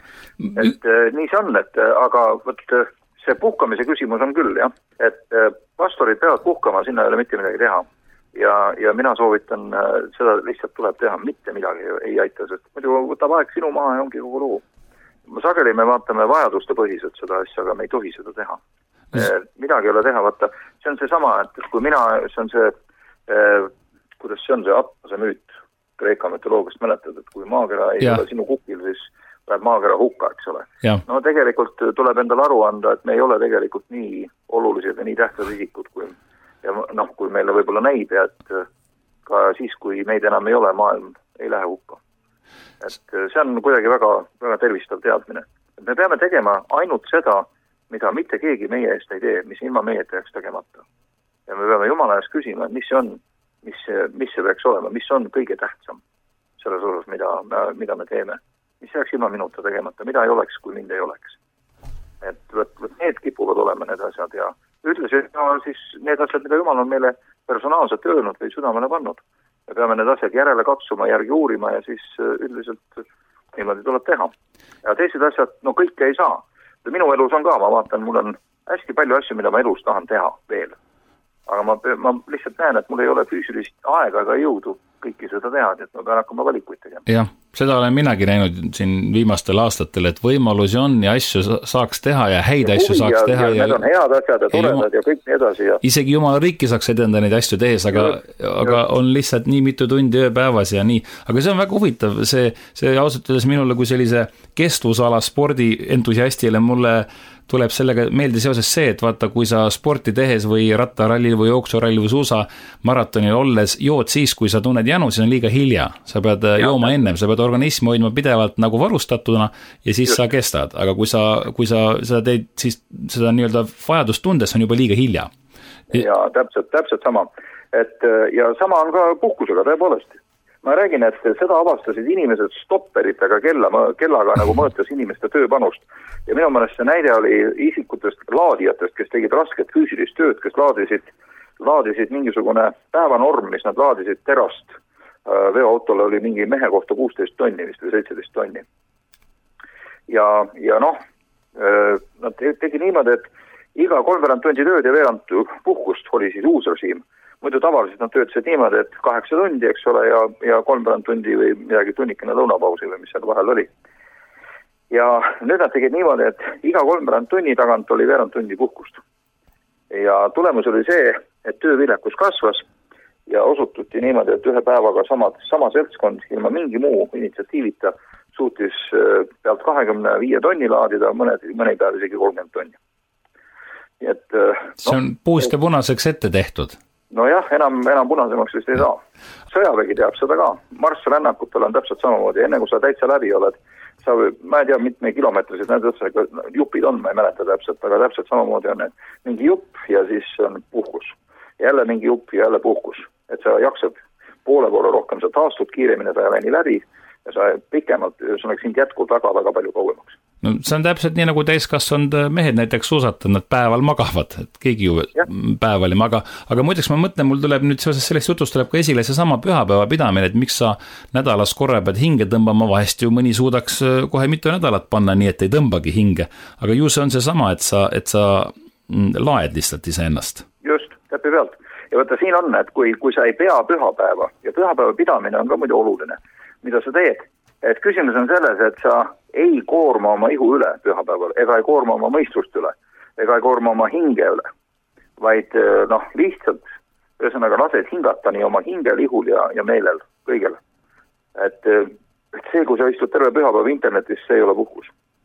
Et nii see on, et aga võt, see puhkamise küsimus on küll, jah. Et pastorid peavad puhkama, sinna ei ole mitte midagi teha. Ja, ja mina soovitan, seda lihtsalt tuleb teha, mitte midagi ei aita, sest muidu võtab aeg sinu maha ja ongi kogu lugu. Sageli me vaatame vajaduste põhiselt seda asja, aga me ei tohi seda teha. Midagi ei ole teha, vaata, see on see sama, et kui mina, see on see, kuidas see on see Atmase müüt Kreeka mütoloogist mäletad, et kui maakera ei ja. ole sinu kukil, siis läheb maakera hukka, eks ole. Ja. No tegelikult tuleb endale aru anda, et me ei ole tegelikult nii olulised ja nii tähtsad isikud, kui, ja noh, kui meile võib-olla näib ja et ka siis, kui meid enam ei ole, maailm ei lähe hukka. Et see on kuidagi väga, väga tervistav teadmine. Et me peame tegema ainult seda, mida mitte keegi meie eest ei tee, mis ilma meie peaks tegemata. Ja me peame Jumala eest küsima, mis see on, mis, mis see peaks olema, mis on kõige tähtsam selles osas, mida, mida me teeme. Mis jääks ilma minuta tegemata, mida ei oleks, kui mind ei oleks. Et võt, võt, need kipuvad olema need asjad ja ütlesid no, siis need asjad, mida Jumal on meile personaalselt öelnud või südamele pannud. Me peame need asjad järele katsuma, järgi uurima ja siis üldiselt niimoodi tuleb teha. Ja teised asjad, no kõike ei saa. Minu elus on ka, ma vaatan, mul on hästi palju asju, mida ma elus tahan teha veel. Aga ma, ma lihtsalt näen, et mul ei ole füüsilist aega ega jõudu kõiki seda teha, et ma pean hakkama valikuid tegema.
Jah, seda olen minagi näinud siin viimastel aastatel, et võimalusi on ja asju saaks teha ja häid ja asju saaks
ja,
teha.
Ja, ja need on head asjad ja toredad ja kõik nii edasi. Ja...
Isegi Jumala riiki saaks edenda neid asju tehes, aga, ja, aga ja. On lihtsalt nii mitu tundi ööpäevas ja nii. Aga see on väga huvitav, see, see ausalt öeldes minule kui sellise kestvusala spordi entusiastile mulle tuleb sellega meelde seoses see, et vaata, kui sa sporti tehes või rattaralli või jooksuralli või suusa maratonil olles jood siis, kui sa tunned janu, siis on liiga hilja. Sa pead ja. jooma ennem, sa pead organismi hoidma pidevalt nagu varustatuna ja siis Just. Sa kestad. Aga kui sa, kui sa seda teed, siis seda nii-öelda vajadust tundes on juba liiga hilja.
Ja täpselt, täpselt sama. Et, ja sama on ka puhkusega tõepoolest. Ma räägin, et seda avastasid inimesed stopperitega kella, kellaga nagu mõõtes inimeste tööpanust. Ja minu mõnest see näide oli isikutest, laadijatest, kes tegid rasket füüsilist tööd, kes laadisid, laadisid mingisugune päevanorm, mis nad laadisid terast. Veoautole oli mingi mehe kohta kuusteist tonni, vist või seitseteist tonni. Ja, ja noh, nad tegi niimoodi, et iga kolmveerand tundi tööd ja veerand puhkust oli siis uus režiim. Muidu tavaliselt nad töötasid niimoodi, et kaheksa tundi, eks ole, ja, ja kolmveerand tundi või midagi tunnikene lõunapausi või mis seal vahel oli. Ja nüüd nad tegid niimoodi, et iga kolmveerand tunni tagant oli veerand tundi puhkust. Ja tulemus oli see, et tööviljakus kasvas ja osututi niimoodi, et ühe päevaga sama, sama seltskond ilma mingi muu initsiatiivita suutis pealt kahekümne viie tonni laadida, mõned, mõne päev isegi kolmkümmend tonni. Et, no,
see on puust ja punaseks ette tehtud.
No jah, enam, enam punasemaks vist ei saa. Sõjavägi teab seda ka. Marsrännakutel on täpselt samamoodi. Enne kui sa täitsa läbi oled, sa, ma ei tea, mitme kilomeetrised, need jupid on, ma ei mäleta täpselt, aga täpselt samamoodi on need. Mingi jupp ja siis on puhkus. Jälle mingi jupp ja jälle puhkus. Et sa jaksad poole poole rohkem, sa taastud kiiremini päevani läbi ja sa pikemalt, sa oleks sind jätkul väga, väga palju kauemaks.
No see on täpselt nii, nagu täiskasvanud mehed näiteks suusatavad, nad päeval magavad, et keegi ju ja. päeval ei maga. Aga muideks ma mõtlen, mul tuleb nüüd seoses sellest jutust tuleb ka esile see sama pühapäeva pidamine, et miks sa nädalas korra pead hinge tõmbama, vahest ju mõni suudaks kohe mitu nädalat panna nii, et ei tõmbagi hinge. Aga ju see on see sama, et sa, et sa laed lihtsalt ise ennast.
Just, täppi pealt. Ja võtta siin on, et kui, kui sa ei pea pühapäeva ja pühapäeva pidamine on ka muidu oluline, mida sa teed, et küsimus on selles, et sa ei koorma oma ihu üle pühapäeval, ega ei koorma oma mõistust üle, ega ei koorma oma hinge üle, vaid noh, lihtsalt ühesõnaga lased hingata nii oma hingel, ihul ja, ja meelel kõigele. Et, et see, kui sa istud terve pühapäev internetis, see ei ole puhkus.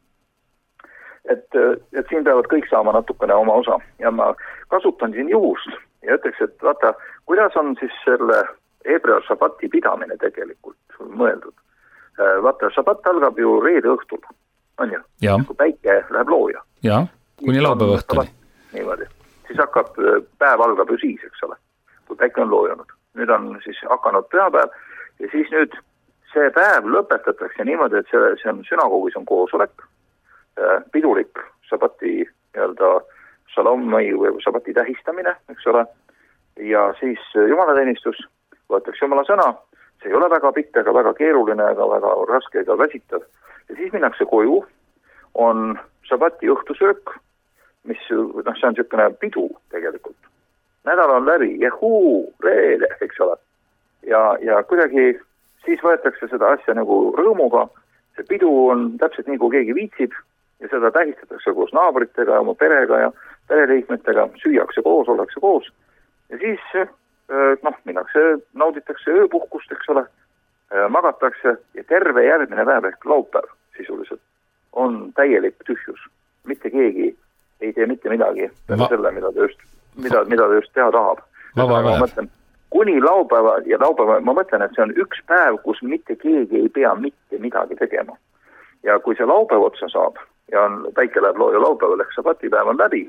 Et, et siin peavad kõik saama natukene oma osa ja ma kasutan siin juhust ja ütleks, et vaata, kuidas on siis selle Hebrea šabati pidamine tegelikult mõeldud. Vaata, šabat algab ju reede õhtul, on ju?
Ja.
Kui päike läheb looja.
Ja, kuni laupäeva õhtuni.
Niimoodi. Siis hakkab, päev algab ju siis, eks ole, kui päike on loojanud. Nüüd on siis hakanud pühapäev ja siis nüüd see päev lõpetatakse niimoodi, et see, see on sünagoogis on koosolek, pidulik šabati nii-öelda šalomai või šabati tähistamine, eks ole, ja siis jumalateenistus, võetakse jumala sõna, see ei ole väga pikk, ega väga keeruline, ega väga raske, ega väsitav. Ja siis minnakse koju, on šabati õhtusöök, mis, noh, see on niisugune pidu tegelikult. Nädal on läbi, jehuu, reede, eks ole. Ja, ja kuidagi siis võetakse seda asja nagu rõõmuga, see pidu on täpselt nii, kui keegi viitsib, ja seda tähistatakse koos naabritega, oma perega ja pereliikmetega, süüakse koos, ollakse koos. Ja siis noh, minnakse, nauditakse ööpuhkust, eks ole, magatakse ja terve järgmine päev ehk laupäev sisuliselt on täielik tühjus. Mitte keegi ei tee mitte midagi peale Va- selle, mida ta just, mida, mida ta just teha tahab. Ma mõtlen, kuni laupäeva, ja laupäeva ma mõtlen, et see on üks päev, kus mitte keegi ei pea mitte midagi tegema. Ja kui see laupäev otsa saab, ja on, päike läheb looja laupäeval, ehk sabatipäev on läbi,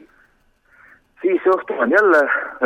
siis õhtu on jälle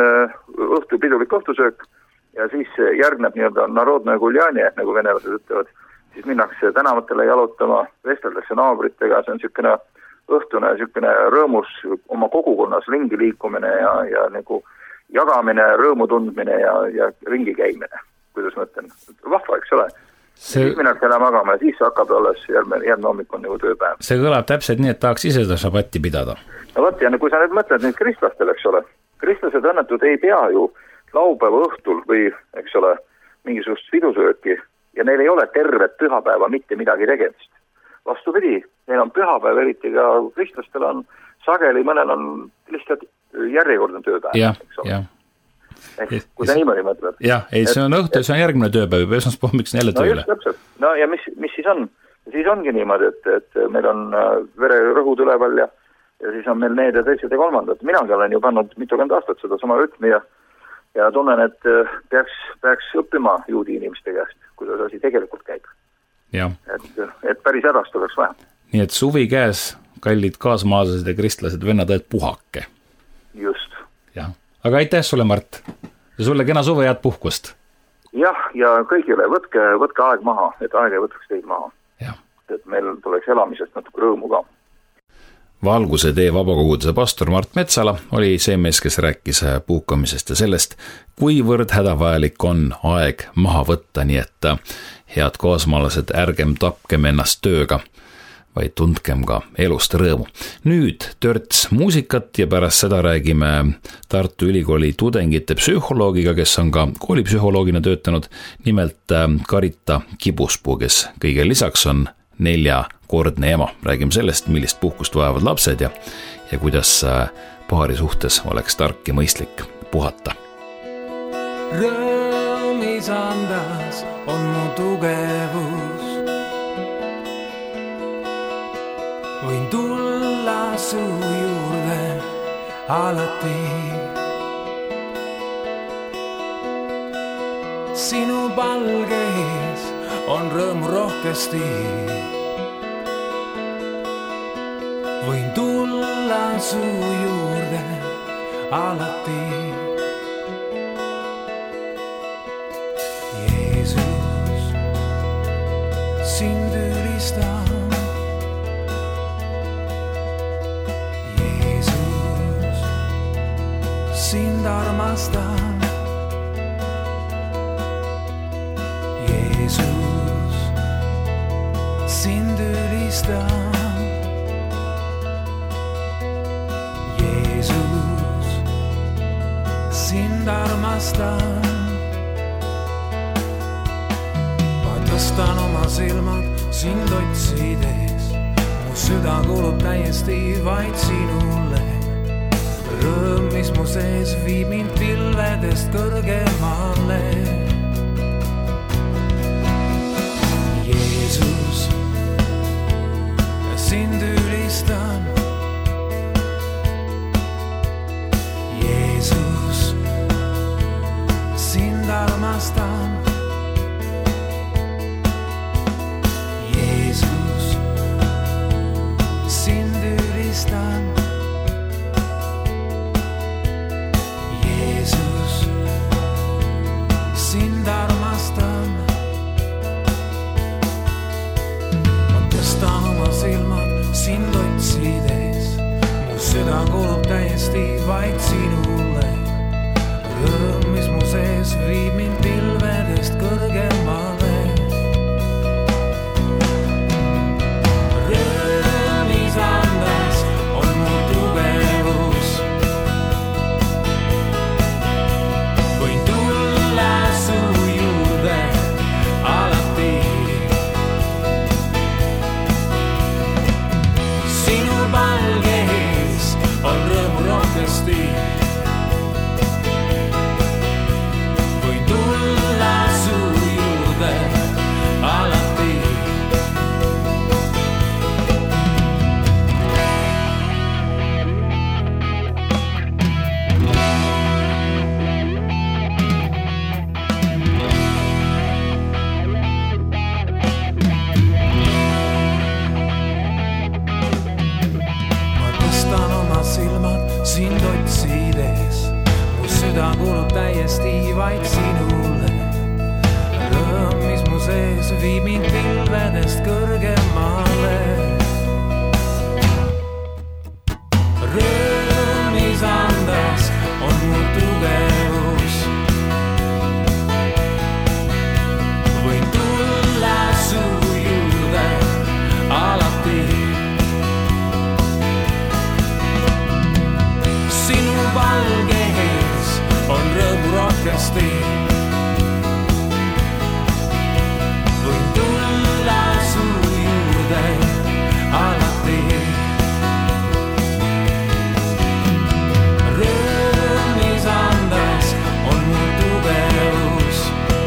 õhtu pidulik õhtusöök, ja siis järgneb nii-öelda narodne guljani, nagu venelased ütlevad, siis minnakse tänavatele jalutama, vesteldakse naabritega, see on niisugune õhtune niisugune rõõmus oma kogukonnas ringi liikumine ja, ja nagu jagamine, rõõmu tundmine ja, ja ringi käimine, kuidas ma ütlen. Vahva, eks ole? See... Siis minnakse enam magama ja siis hakkab alles järgmine, järgmine hommik on nagu tööpäev.
See kõlab täpselt nii, et tahaks ise seda šabatti pidada.
No võt, ja kui sa nüüd mõtled nüüd kristlastel, eks ole, kristlased õnnetud ei pea ju laupäeva õhtul või, eks ole, mingisugust vidusööki ja neil ei ole tervet pühapäeva mitte midagi tegemist. Vastupidi, neil on pühapäev, eriti ka kristlastel on sageli, mõnel on lihtsalt järjekordne tööpäev.
Jah, jah.
Ehk, kui ta niimoodi mõtleb.
Jah, ei, see on õhtu, see on järgmine tööpäev, juba esmaspohmiks jälle tööle.
No just, täpselt. No ja mis, mis siis on? Siis ongi niimoodi, et, et meil on vererõhud üleval ja, ja siis on meil need ja teised ja kolmandad. Minagi olen ju pannud mitukümmend aastat seda sama rütmi ja, ja tunnen, et peaks, peaks õppima juudi inimeste käest, kuidas asi tegelikult käib.
Ja.
Et, et päris hädast oleks vaja.
Nii et suvi käes, kallid kaasmaalased ja kristlased vennad, et puhake.
Just.
Jah. Aga aitäh sulle, Mart. Ja sulle kena suve head puhkust.
Jah, ja kõigile võtke, võtke aeg maha, et aeg ei võtaks teid maha.
Ja.
Et meil tuleks elamisest natuke rõõmu ka.
Valguse tee vabakoguduse pastor Mart Metsala oli see mees, kes rääkis puhkamisest ja sellest, kuivõrd hädavajalik on aeg maha võtta, nii et head kaasmaalased, ärgem tapkem ennast tööga, vaid tundkem ka elust rõõmu. Nüüd törts muusikat ja pärast seda räägime Tartu Ülikooli tudengite psühholoogiga, kes on ka koolipsühholoogina töötanud, nimelt Karita Kibuspuu, kes kõige lisaks on neljakordne ema. Räägime sellest, millist puhkust vajavad lapsed ja, ja kuidas paari suhtes oleks tark ja mõistlik puhata.
Rõõmis andas on mu tugevus. Võin tulla su juurde alati. Sinu palgees on rõõmu rohkesti. Võin tulla su juurde alati. Jeesus, sind ülistan. Jeesus, sind armastan. Jeesus, sind ülistan. Jeesus, sind armastan. Ma tõstan oma silmad sind otsides. Mu süda kuulub täiesti vaid sinule. Rõõm, mis mu sees viib mind pilvedest kõrgemale. Jeesus, sind ülistan. Jeesus, sind armastan. Jeesus, sind ülistan. Jeesus, sind armastan. Ma tõstan oma silmad sind otsides. Mu süda kuulub täiesti vaid sinule. Rõõm, mis mu sees viib mind pilvedest kõrgemale. Rõõmis andas on mu tugevus. Võin tulla su juurde alati. Sinu palgees on rõõmu rohkesti. Võin tulla su juurde vaid sinule. Rõõm, mis mu sees viib mind pilvedest kõrgemale. Rõõm, mis andas, on mu tugevus. Võin tulla su juurde alati. Sinu valge ees on rõõmu rohkesti. Võin tulla su juurde alati. Rõõm, mis andas, on mu tugevus.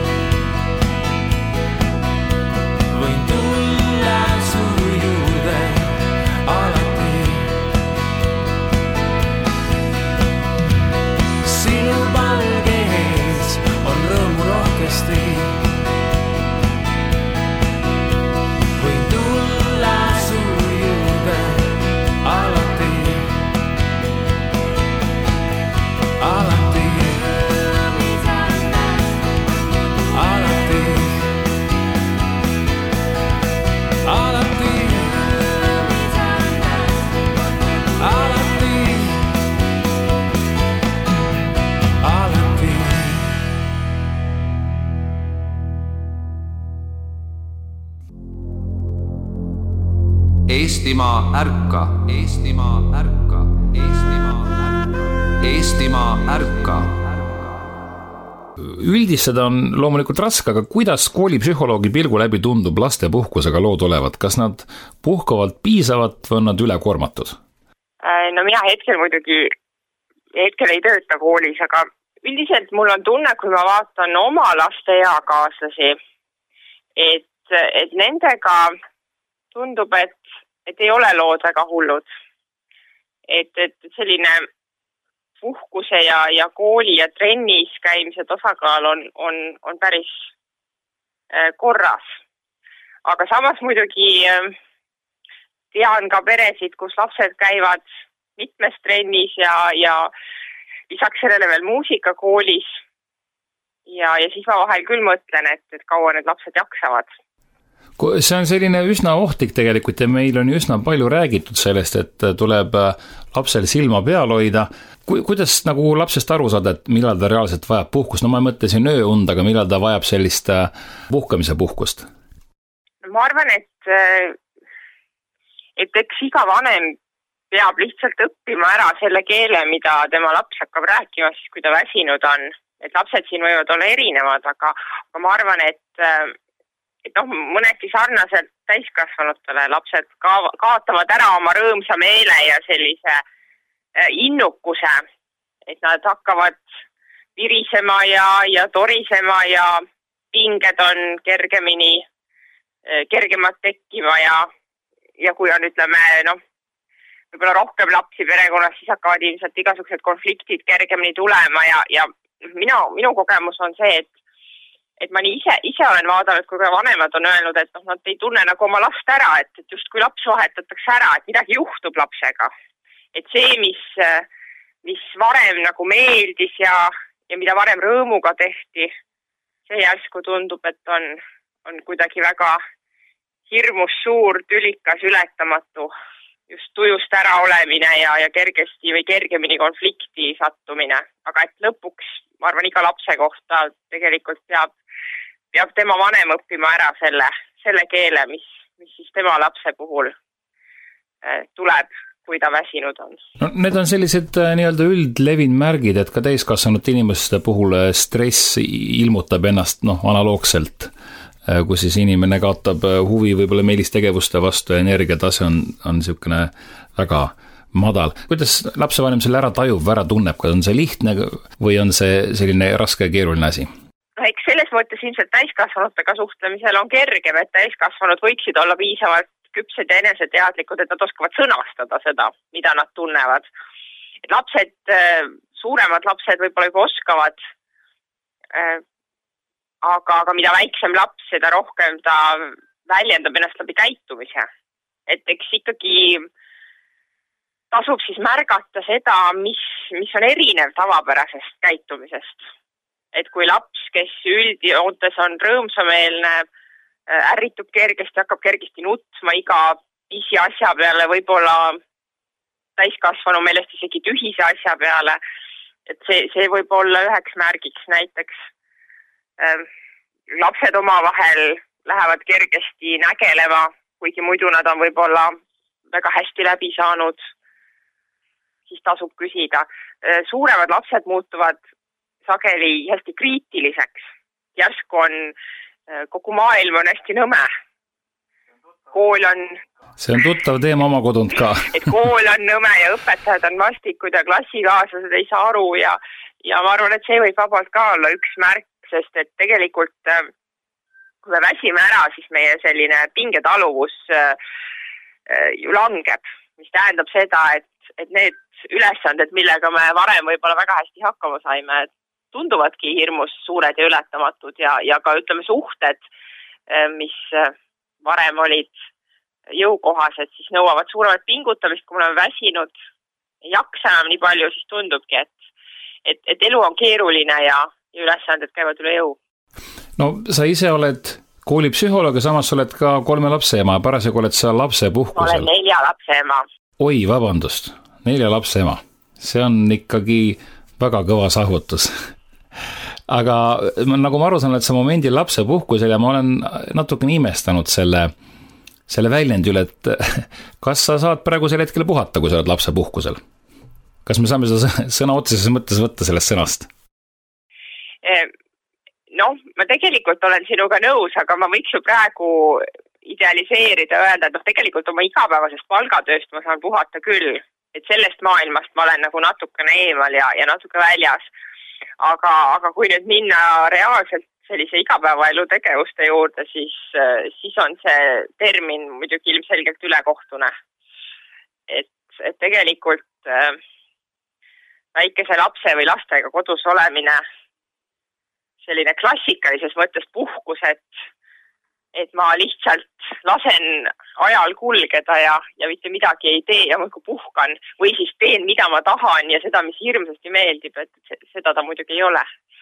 Võin tulla su juurde alati. Sinu valge ees on rõõmu rohkesti. Võin tulla su juurde alati. Alati. Alati. Alati. Alati. Alati.
Eestimaa ärka, Eestimaa ärka, Eestimaa ärka, Eestimaa ärka.
Üldistada on loomulikult raske, aga kuidas koolipsühholoogi pilgu läbi tundub laste puhkusega lood olevat? Kas nad puhkavad piisavalt või on nad ülekoormatud?
No mina hetkel muidugi, hetkel ei tööta koolis, aga üldiselt mul on tunne, kui ma vaatan oma laste eakaaslasi, et, et nendega tundub, et, et ei ole lood väga hullud. Et, et selline puhkuse ja, ja kooli ja trennis käimise tasakaal on, on, on päris korras. Aga samas muidugi tean ka peresid, kus lapsed käivad mitmes trennis ja, ja lisaks sellele veel muusikakoolis. Ja, ja siis ma vahel küll mõtlen, et, et kaua need lapsed jaksavad.
See on selline üsna ohtlik tegelikult ja meil on üsna palju räägitud sellest, et tuleb lapsel silma peal hoida. Kuidas nagu lapsest aru saada, et millal ta reaalselt vajab puhkust? No ma mõtlesin ööund, aga millal ta vajab sellist puhkamise puhkust?
Ma arvan, et, et eks iga vanem peab lihtsalt õppima ära selle keele, mida tema laps hakkab rääkima, siis kui ta väsinud on. Et lapsed siin võivad olla erinevad, aga, aga ma arvan, et et noh, mõneti sarnaselt täiskasvanutele lapsed ka- kaotavad ära oma rõõmsa meele ja sellise innukuse, et nad hakkavad virisema ja, ja torisema ja pinged on kergemini, kergemad tekkima ja, ja kui on, ütleme, noh, võib-olla rohkem lapsi perekonnas, siis hakkavad ilmselt igasugused konfliktid kergemini tulema ja, ja minu, minu kogemus on see, et et ma nii ise, ise olen vaadanud, kui ka vanemad on öelnud, et noh, nad ei tunne nagu oma last ära, et, et just kui laps vahetatakse ära, et midagi juhtub lapsega. Et see, mis, mis varem nagu meeldis ja, ja mida varem rõõmuga tehti, see järsku tundub, et on, on kuidagi väga hirmus suur, tülikas, ületamatu, just tujust ära olemine ja, ja kergesti või kergemini konflikti sattumine. Aga et lõpuks, ma arvan, iga lapse kohta tegelikult peab peab tema vanem õppima ära selle, selle keele, mis, mis siis tema lapse puhul tuleb, kui ta väsinud on.
No, need on sellised nii-öelda üldlevin märgid, et ka täiskasvanud inimeste puhul stress ilmutab ennast noh, analoogselt, kus siis inimene kaotab huvi võib-olla meelistegevuste vastu ja energiatase on, on niisugune väga madal. Kuidas lapsevanem selle ära tajub, ära tunneb, kas on see lihtne või on see selline raske ja keeruline asi?
Eks selles mõttes ilmselt täiskasvanutega suhtlemisel on kergem, et täiskasvanud võiksid olla piisavalt küpsed ja eneseteadlikud, et nad oskavad sõnastada seda, mida nad tunnevad. Et lapsed, suuremad lapsed võib-olla juba oskavad, aga, aga mida väiksem laps, seda rohkem ta väljendab ennast läbi käitumise. Et eks ikkagi tasub siis märgata seda, mis, mis on erinev tavapärasest käitumisest. et kui laps, kes üldjoontes on rõõmsameelne, ärritub kergesti, hakkab kergesti nutma iga pisi asja peale, võib-olla täiskasvanu meelest isegi tühise asja peale, et see, see võib olla üheks märgiks näiteks. Lapsed omavahel lähevad kergesti nägelema, kuigi muidu nad on võib-olla väga hästi läbi saanud, siis tasub küsida. Suuremad lapsed muutuvad sageli hästi kriitiliseks. Järsku on, kogu maailm on hästi nõme. Kool on...
See on tuttav teema oma kodunt ka.
Et kool on nõme ja õpetajad on vastikud ja klassikaaslased ei saa aru ja, ja ma arvan, et see võib vabalt ka olla üks märk, sest et tegelikult kui me väsime ära, siis meie selline pingetaluvus ju langeb, mis tähendab seda, et, et need ülesanded, millega me varem võib-olla väga hästi hakkama saime, tunduvadki hirmus suured ja ületamatud ja, ja ka ütleme suhted, mis varem olid jõukohased, siis nõuavad suuremat pingutamist, kui me oleme väsinud, ei jaksa enam nii palju, siis tundubki, et, et, et elu on keeruline ja, ja ülesanded käivad üle jõu.
No sa ise oled koolipsühholoog ja samas oled ka kolme lapse ema, parasjagu oled sa lapse puhkusel.
Ma olen nelja lapse ema.
Oi, vabandust, nelja lapse ema. See on ikkagi väga kõva saavutus. Aga nagu ma aru saan, et sa momendil lapse puhkusel ja ma olen natuke imestanud selle, selle väljendi üle, et kas sa saad praegu sel hetkel puhata, kui sa oled lapse puhkusel? Kas me saame seda sõna otseses mõttes võtta sellest sõnast?
Noh, ma tegelikult olen sinuga nõus, aga ma võiks ju praegu idealiseerida, öelda, et noh, tegelikult oma igapäevasest palgatööst ma saan puhata küll, et sellest maailmast ma olen nagu natukene eemal ja, ja natuke väljas. Aga, aga kui nüüd minna reaalselt sellise igapäevaelu tegevuste juurde, siis, siis on see termin muidugi ilmselgelt ülekohtune. Et, et tegelikult äh, väikese lapse või lastega kodus olemine selline klassikalises mõttes puhkus, et, et ma lihtsalt lasen ajal kulgeda ja, ja mitte midagi ei tee ja muidu puhkan või siis teen, mida ma tahan ja seda, mis hirmsasti meeldib, et seda ta muidugi ei ole.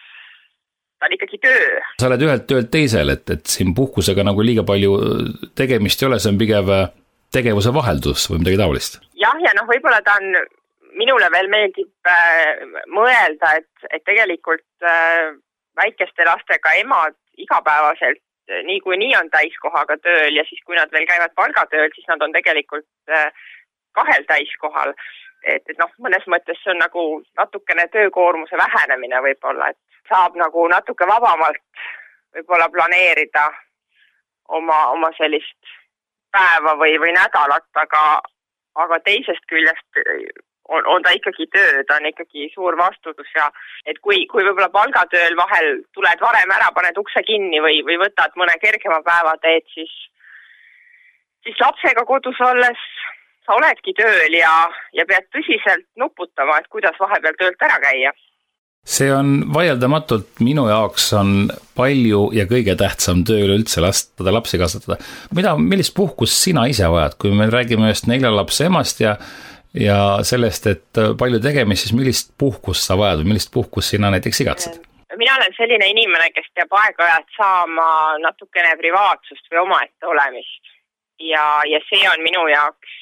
Ta on ikkagi töö.
Sa oled ühelt töölt teisel, et, et siin puhkusega nagu liiga palju tegemist ei ole, see on pigem tegevuse vaheldus või midagi taolist?
Jah, ja noh, võib-olla ta on, minule veel meeldib äh, mõelda, et, et tegelikult äh, väikeste lastega emad igapäevaselt nii kui nii on täiskohaga tööl ja siis kui nad veel käivad palgatööl, siis nad on tegelikult kahel täiskohal. Et, et noh, mõnes mõttes see on nagu natukene töökoormuse vähenemine võib-olla, et saab nagu natuke vabamalt võib-olla planeerida oma, oma sellist päeva või, või nädalat, aga, aga teisest küljest on, on ta ikkagi töö, ta on ikkagi suur vastutus ja et kui, kui võib-olla palgatööl vahel tuled varem ära, paned ukse kinni või, või võtad mõne kergema päeva teed, siis, siis lapsega kodus olles sa oledki tööl ja, ja pead tõsiselt nuputama, et kuidas vahepeal töölt ära käia.
See on vaieldamatult minu jaoks on palju ja kõige tähtsam tööl üldse lastada lapsi kasvatada. Mida, millist puhkust sina ise vajad, kui me räägime ühest nelja lapse emast ja ja sellest, et palju tegemist, siis millist puhkust sa vajad või millist puhkust sina näiteks igatsed?
Mina olen selline inimene, kes peab aeg-ajalt saama natukene privaatsust või omaette olemist. Ja, ja see on minu jaoks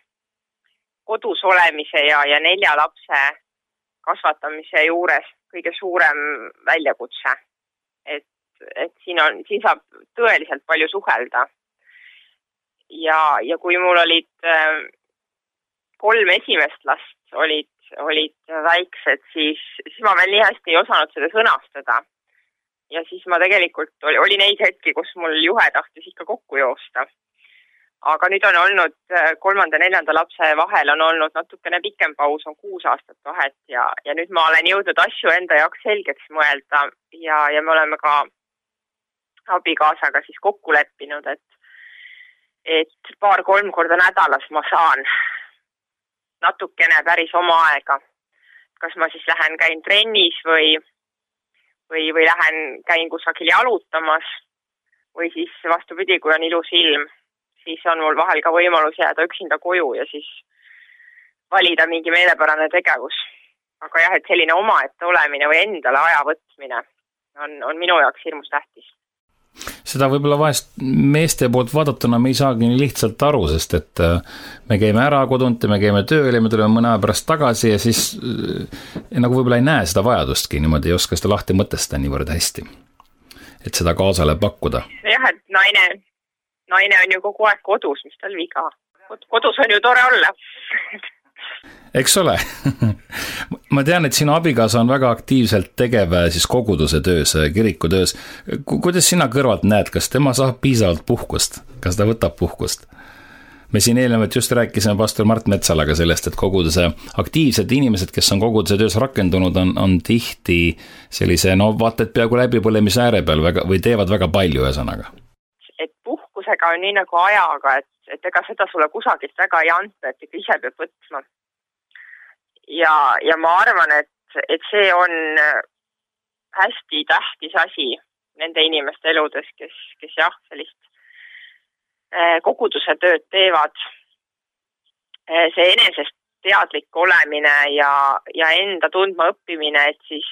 kodus olemise ja, ja nelja lapse kasvatamise juures kõige suurem väljakutse. Et, et siin, on, siin saab tõeliselt palju suhelda. Ja, ja kui mul olid kolm esimest last olid, olid väiksed, siis, siis ma veel nii hästi ei osanud seda sõnastada. Ja siis ma tegelikult, oli, oli neid hetki, kus mul juhe tahtis ikka kokku joosta. Aga nüüd on olnud kolmanda ja neljanda lapse vahel on olnud natukene pikem paus, on kuus aastat vahet ja, ja nüüd ma olen jõudnud asju enda jaoks selgeks mõelda ja, ja me oleme ka abikaasaga siis kokku leppinud, et, et paar-kolm korda nädalas ma saan natukene päris oma aega. Kas ma siis lähen käin trennis või, või, või lähen käin kusagil jalutamas või siis vastupidi, kui on ilus ilm, siis on mul vahel ka võimalus jääda üksinda koju ja siis valida mingi meelepärane tegevus. Aga jah, et selline omaette olemine või endale aja võtmine, on, on minu jaoks hirmus tähtis.
Seda võib-olla vahest meeste poolt vaadatuna me ei saagi nii lihtsalt aru, sest et me käime ära kodunt ja me käime tööl ja me tuleme mõne aja pärast tagasi ja siis nagu võib-olla ei näe seda vajadustki, niimoodi ei oska seda lahti mõtestada niivõrd hästi, et seda kaasale pakkuda.
Jah, et naine, naine on ju kogu aeg kodus, mis tal viga. Kodus on ju tore olla.
Eks ole. Ma tean, et sinu abikaasa on väga aktiivselt tegev siis koguduse töös, kiriku töös. Kuidas sina kõrvalt näed, kas tema saab piisavalt puhkust? Kas ta võtab puhkust? Me siin eelnevalt just rääkisime pastor Mart Metsalaga sellest, et koguduse aktiivsed inimesed, kes on koguduse töös rakendunud, on, on tihti sellise, no vaata, et peaaegu läbipõlemise ääre peal väga, või teevad väga palju ühesõnaga.
Et puhkusega on nii nagu ajaga, et, et ega seda sulle kusagilt väga ei anta, et ikka ise peab võtma. Ja, ja ma arvan, et, et see on hästi tähtis asi nende inimeste eludes, kes, kes jah, sellist koguduse tööd teevad. See enesest teadlik olemine ja, ja enda tundma õppimine, et siis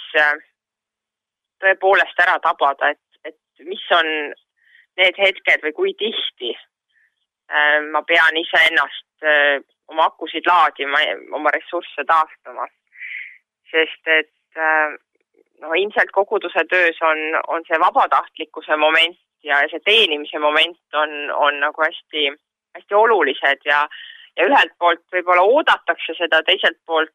tõepoolest ära tabada, et, et mis on need hetked või kui tihti ma pean ise ennast oma akusid laadima, oma ressursse taastama. Sest et no, ilmselt koguduse töös on, on see vabatahtlikkuse moment ja see teenimise moment on, on nagu hästi, hästi olulised ja, ja ühelt poolt võib-olla oodatakse seda, teiselt poolt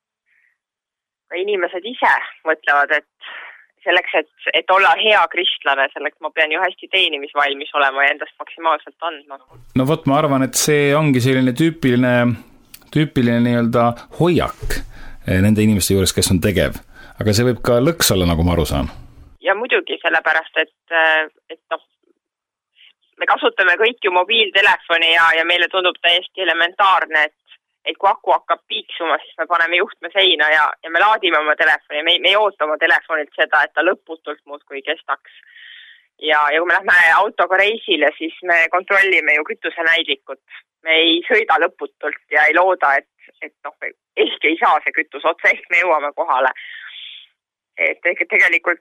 ka inimesed ise mõtlevad, et selleks, et, et olla hea kristlane, selleks ma pean ju hästi teenimisvalmis olema ja endast maksimaalselt andma.
No vot, ma arvan, et see ongi selline tüüpiline, tüüpiline nii-öelda hoiak nende inimeste juures, kes on tegev. Aga see võib ka lõks olla, nagu ma aru saan.
Ja muidugi sellepärast, et, et noh, me kasutame kõik ju mobiiltelefoni ja, ja meile tundub täiesti elementaarne, et et kui aku hakkab piiksuma, siis me paneme juhtme seina ja, ja me laadime oma telefoni. Me, me ei oota oma telefonilt seda, et ta lõputult muudkui kestaks. Ja, ja kui me lähme autoga reisile, siis me kontrollime ju kütusenäidlikut. Me ei sõida lõputult ja ei looda, et, et noh, ehk ei saa see kütus otse, ehk me jõuame kohale. Et tegelikult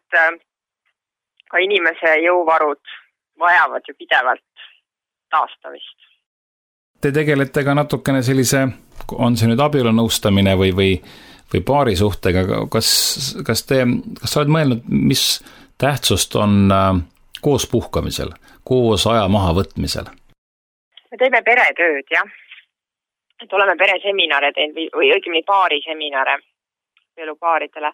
ka inimese jõuvarud vajavad ju pidevalt taastamist.
Te tegelete ka natukene sellise, on see nüüd abielu nõustamine või, või, või paari suhtega, kas, kas te, kas sa oled mõelnud, mis tähtsust on koos puhkamisel, koos aja maha võtmisel?
Me teeme peretööd, jah. Et oleme pereseminare teinud või õigemini paari seminare elupaaridele.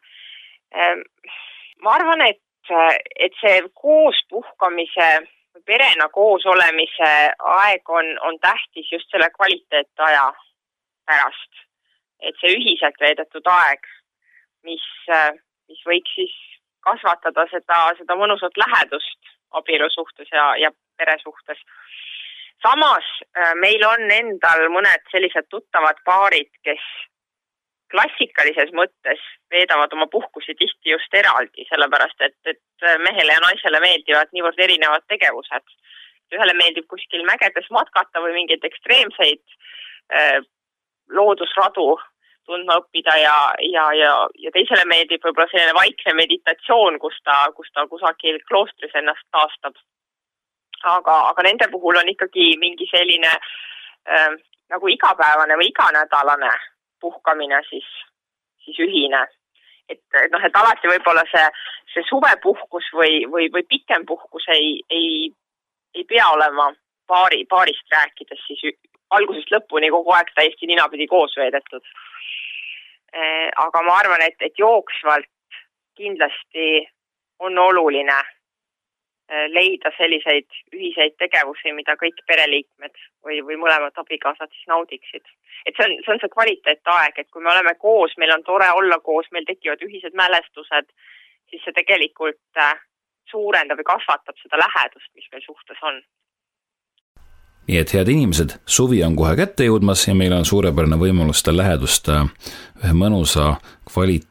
Ma arvan, et, et see koos puhkamise perena koos olemise aeg on, on tähtis just selle kvaliteetaja pärast. Et see ühiselt veedetud aeg, mis, mis võiks siis kasvatada seda, seda mõnusat lähedust abielu suhtes ja, ja pere suhtes. Samas meil on endal mõned sellised tuttavad paarid, kes klassikalises mõttes veedavad oma puhkusi tihti just eraldi, sellepärast et, et mehele ja naisele meeldivad niivõrd erinevad tegevused. Ühele meeldib kuskil mägedes matkata või mingeid ekstreemseid äh, loodusradu tundma õppida ja, ja, ja, ja teisele meeldib võib-olla selline vaikne meditatsioon, kus ta, kus ta kusagil kloostris ennast taastab. Aga, aga nende puhul on ikkagi mingi selline äh, nagu igapäevane või iganädalane puhkamine siis, siis ühine. Et, noh, et alati võib-olla see, see suvepuhkus või, või, või pikem puhkus ei, ei, ei pea olema paari, paarist rääkides siis algusest lõpuni kogu aeg täiesti ninapidi koos veedetud. Aga ma arvan, et, et jooksvalt kindlasti on oluline leida selliseid ühiseid tegevusi, mida kõik pereliikmed või, või mõlemad abikaasad siis naudiksid. Et see on, see on see kvaliteetaeg, et kui me oleme koos, meil on tore olla koos, meil tekivad ühised mälestused, siis see tegelikult suurendab ja kasvatab seda lähedust, mis meil suhtes on.
Nii et head inimesed, suvi on kohe kätte jõudmas ja meil on suurepärane võimalus lähedust ühe mõnusa kvaliteet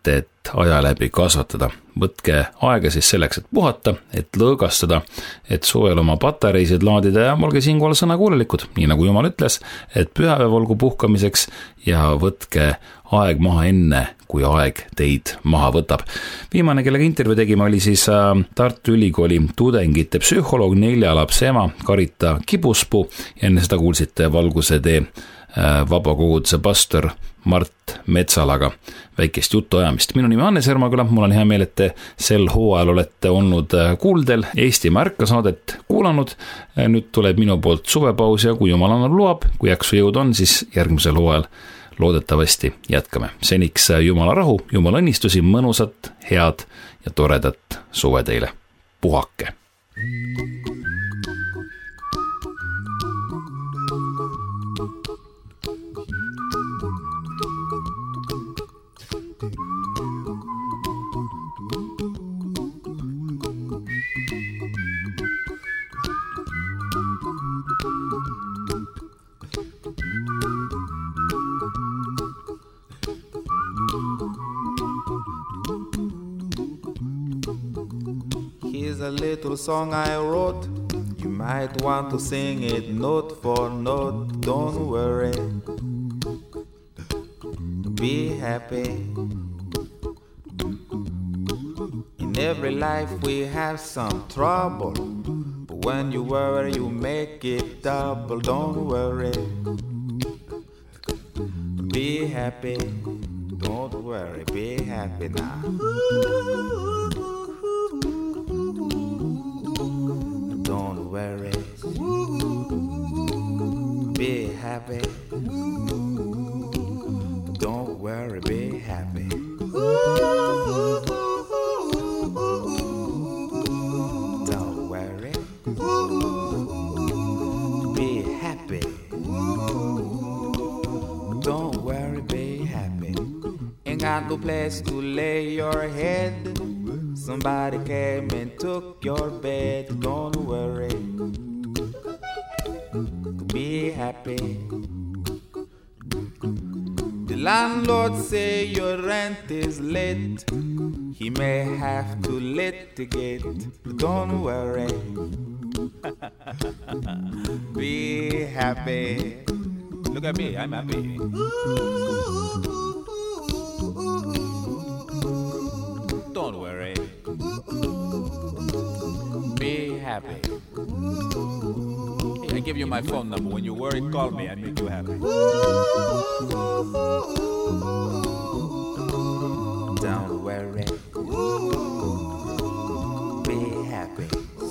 aja läbi kasvatada. Võtke aega siis selleks, et puhata, et lõõgastada, et suvel oma patareisid laadida ja olge siinkohal sõnakuulelikud, nii nagu Jumal ütles, et pühapäev olgu puhkamiseks ja võtke aeg maha enne, kui aeg teid maha võtab. Viimane, kellega intervjuu tegime, oli siis Tartu Ülikooli tudengite psühholoog, nelja lapse ema Karita Kibuspuu ja enne seda kuulsite Valguse tee vabakoguduse pastor Mart Metsalaga väikest jutuajamist. Minu nimi Hannes Hermaküla, mul on hea meel, et te sel hooajal olete olnud kuuldel Eestimaa ärka saadet kuulanud. Nüüd tuleb minu poolt suvepaus ja kui Jumal annab loab, kui jaksu jõud on, siis järgmisel hooajal loodetavasti jätkame. Seniks Jumala rahu, Jumala õnnistusi, mõnusat, head ja toredat suve teile. Puhake!
Here's a little song I wrote. You might want to sing it note for note. Don't worry, be happy. In every life we have some trouble, but when you worry you make it double. Don't worry, be happy. Don't worry, be happy now. Don't worry, be happy. Don't worry, be happy. Don't worry, be happy. Don't worry, be happy. Ain't got no place to lay your head. Somebody came and took your bed. Don't worry, be happy. The landlord say your rent is late. He may have to litigate. Don't worry, be happy. Look at me, I'm happy. Don't worry, be happy. Hey, I give you my phone number. When you worry, call me. I make you happy. Don't worry, be happy.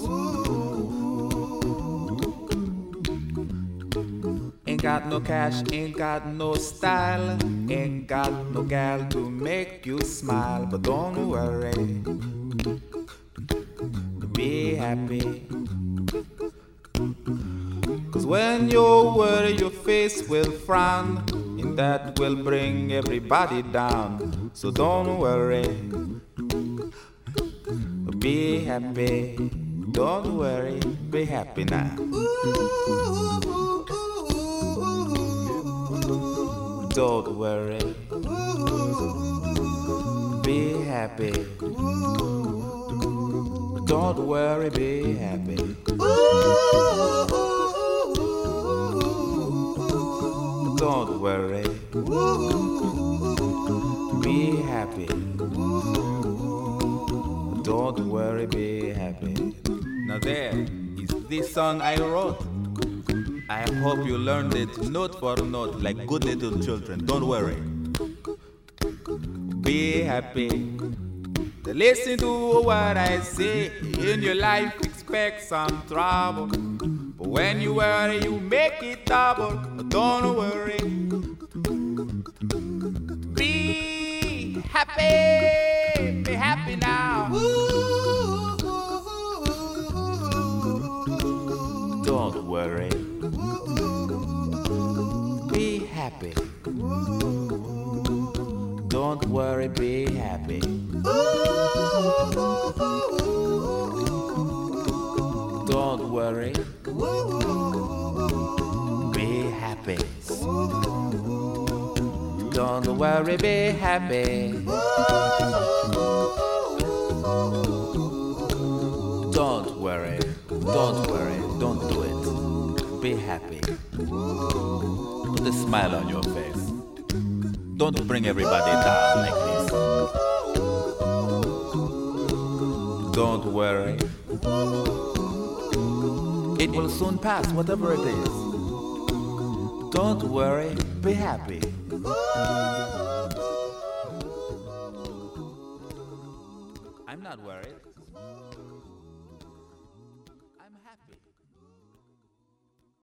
Ain't got no cash, ain't got no style, ain't got no gal to make you smile. But don't worry, be happy. Cause when you worry your face will frown, and that will bring everybody down. So don't worry, be happy. Don't worry, be happy now. Don't worry, be happy. Don't worry, be happy. Don't worry, be happy. Don't worry, be happy. Now there is this song I wrote. I hope you learned it note for note like good little children. Don't worry, be happy. Listen to what I say. In your life expect some trouble, but when you worry you make it double. Don't worry, be happy. Be happy now. Don't worry, be happy. Don't worry, be happy. Don't worry, be happy. Don't worry, be happy. Don't worry, don't worry, don't do it. Be happy. Put a smile on your face. Don't bring everybody down like this. Don't worry. It will soon pass, whatever it is. Don't worry, be happy.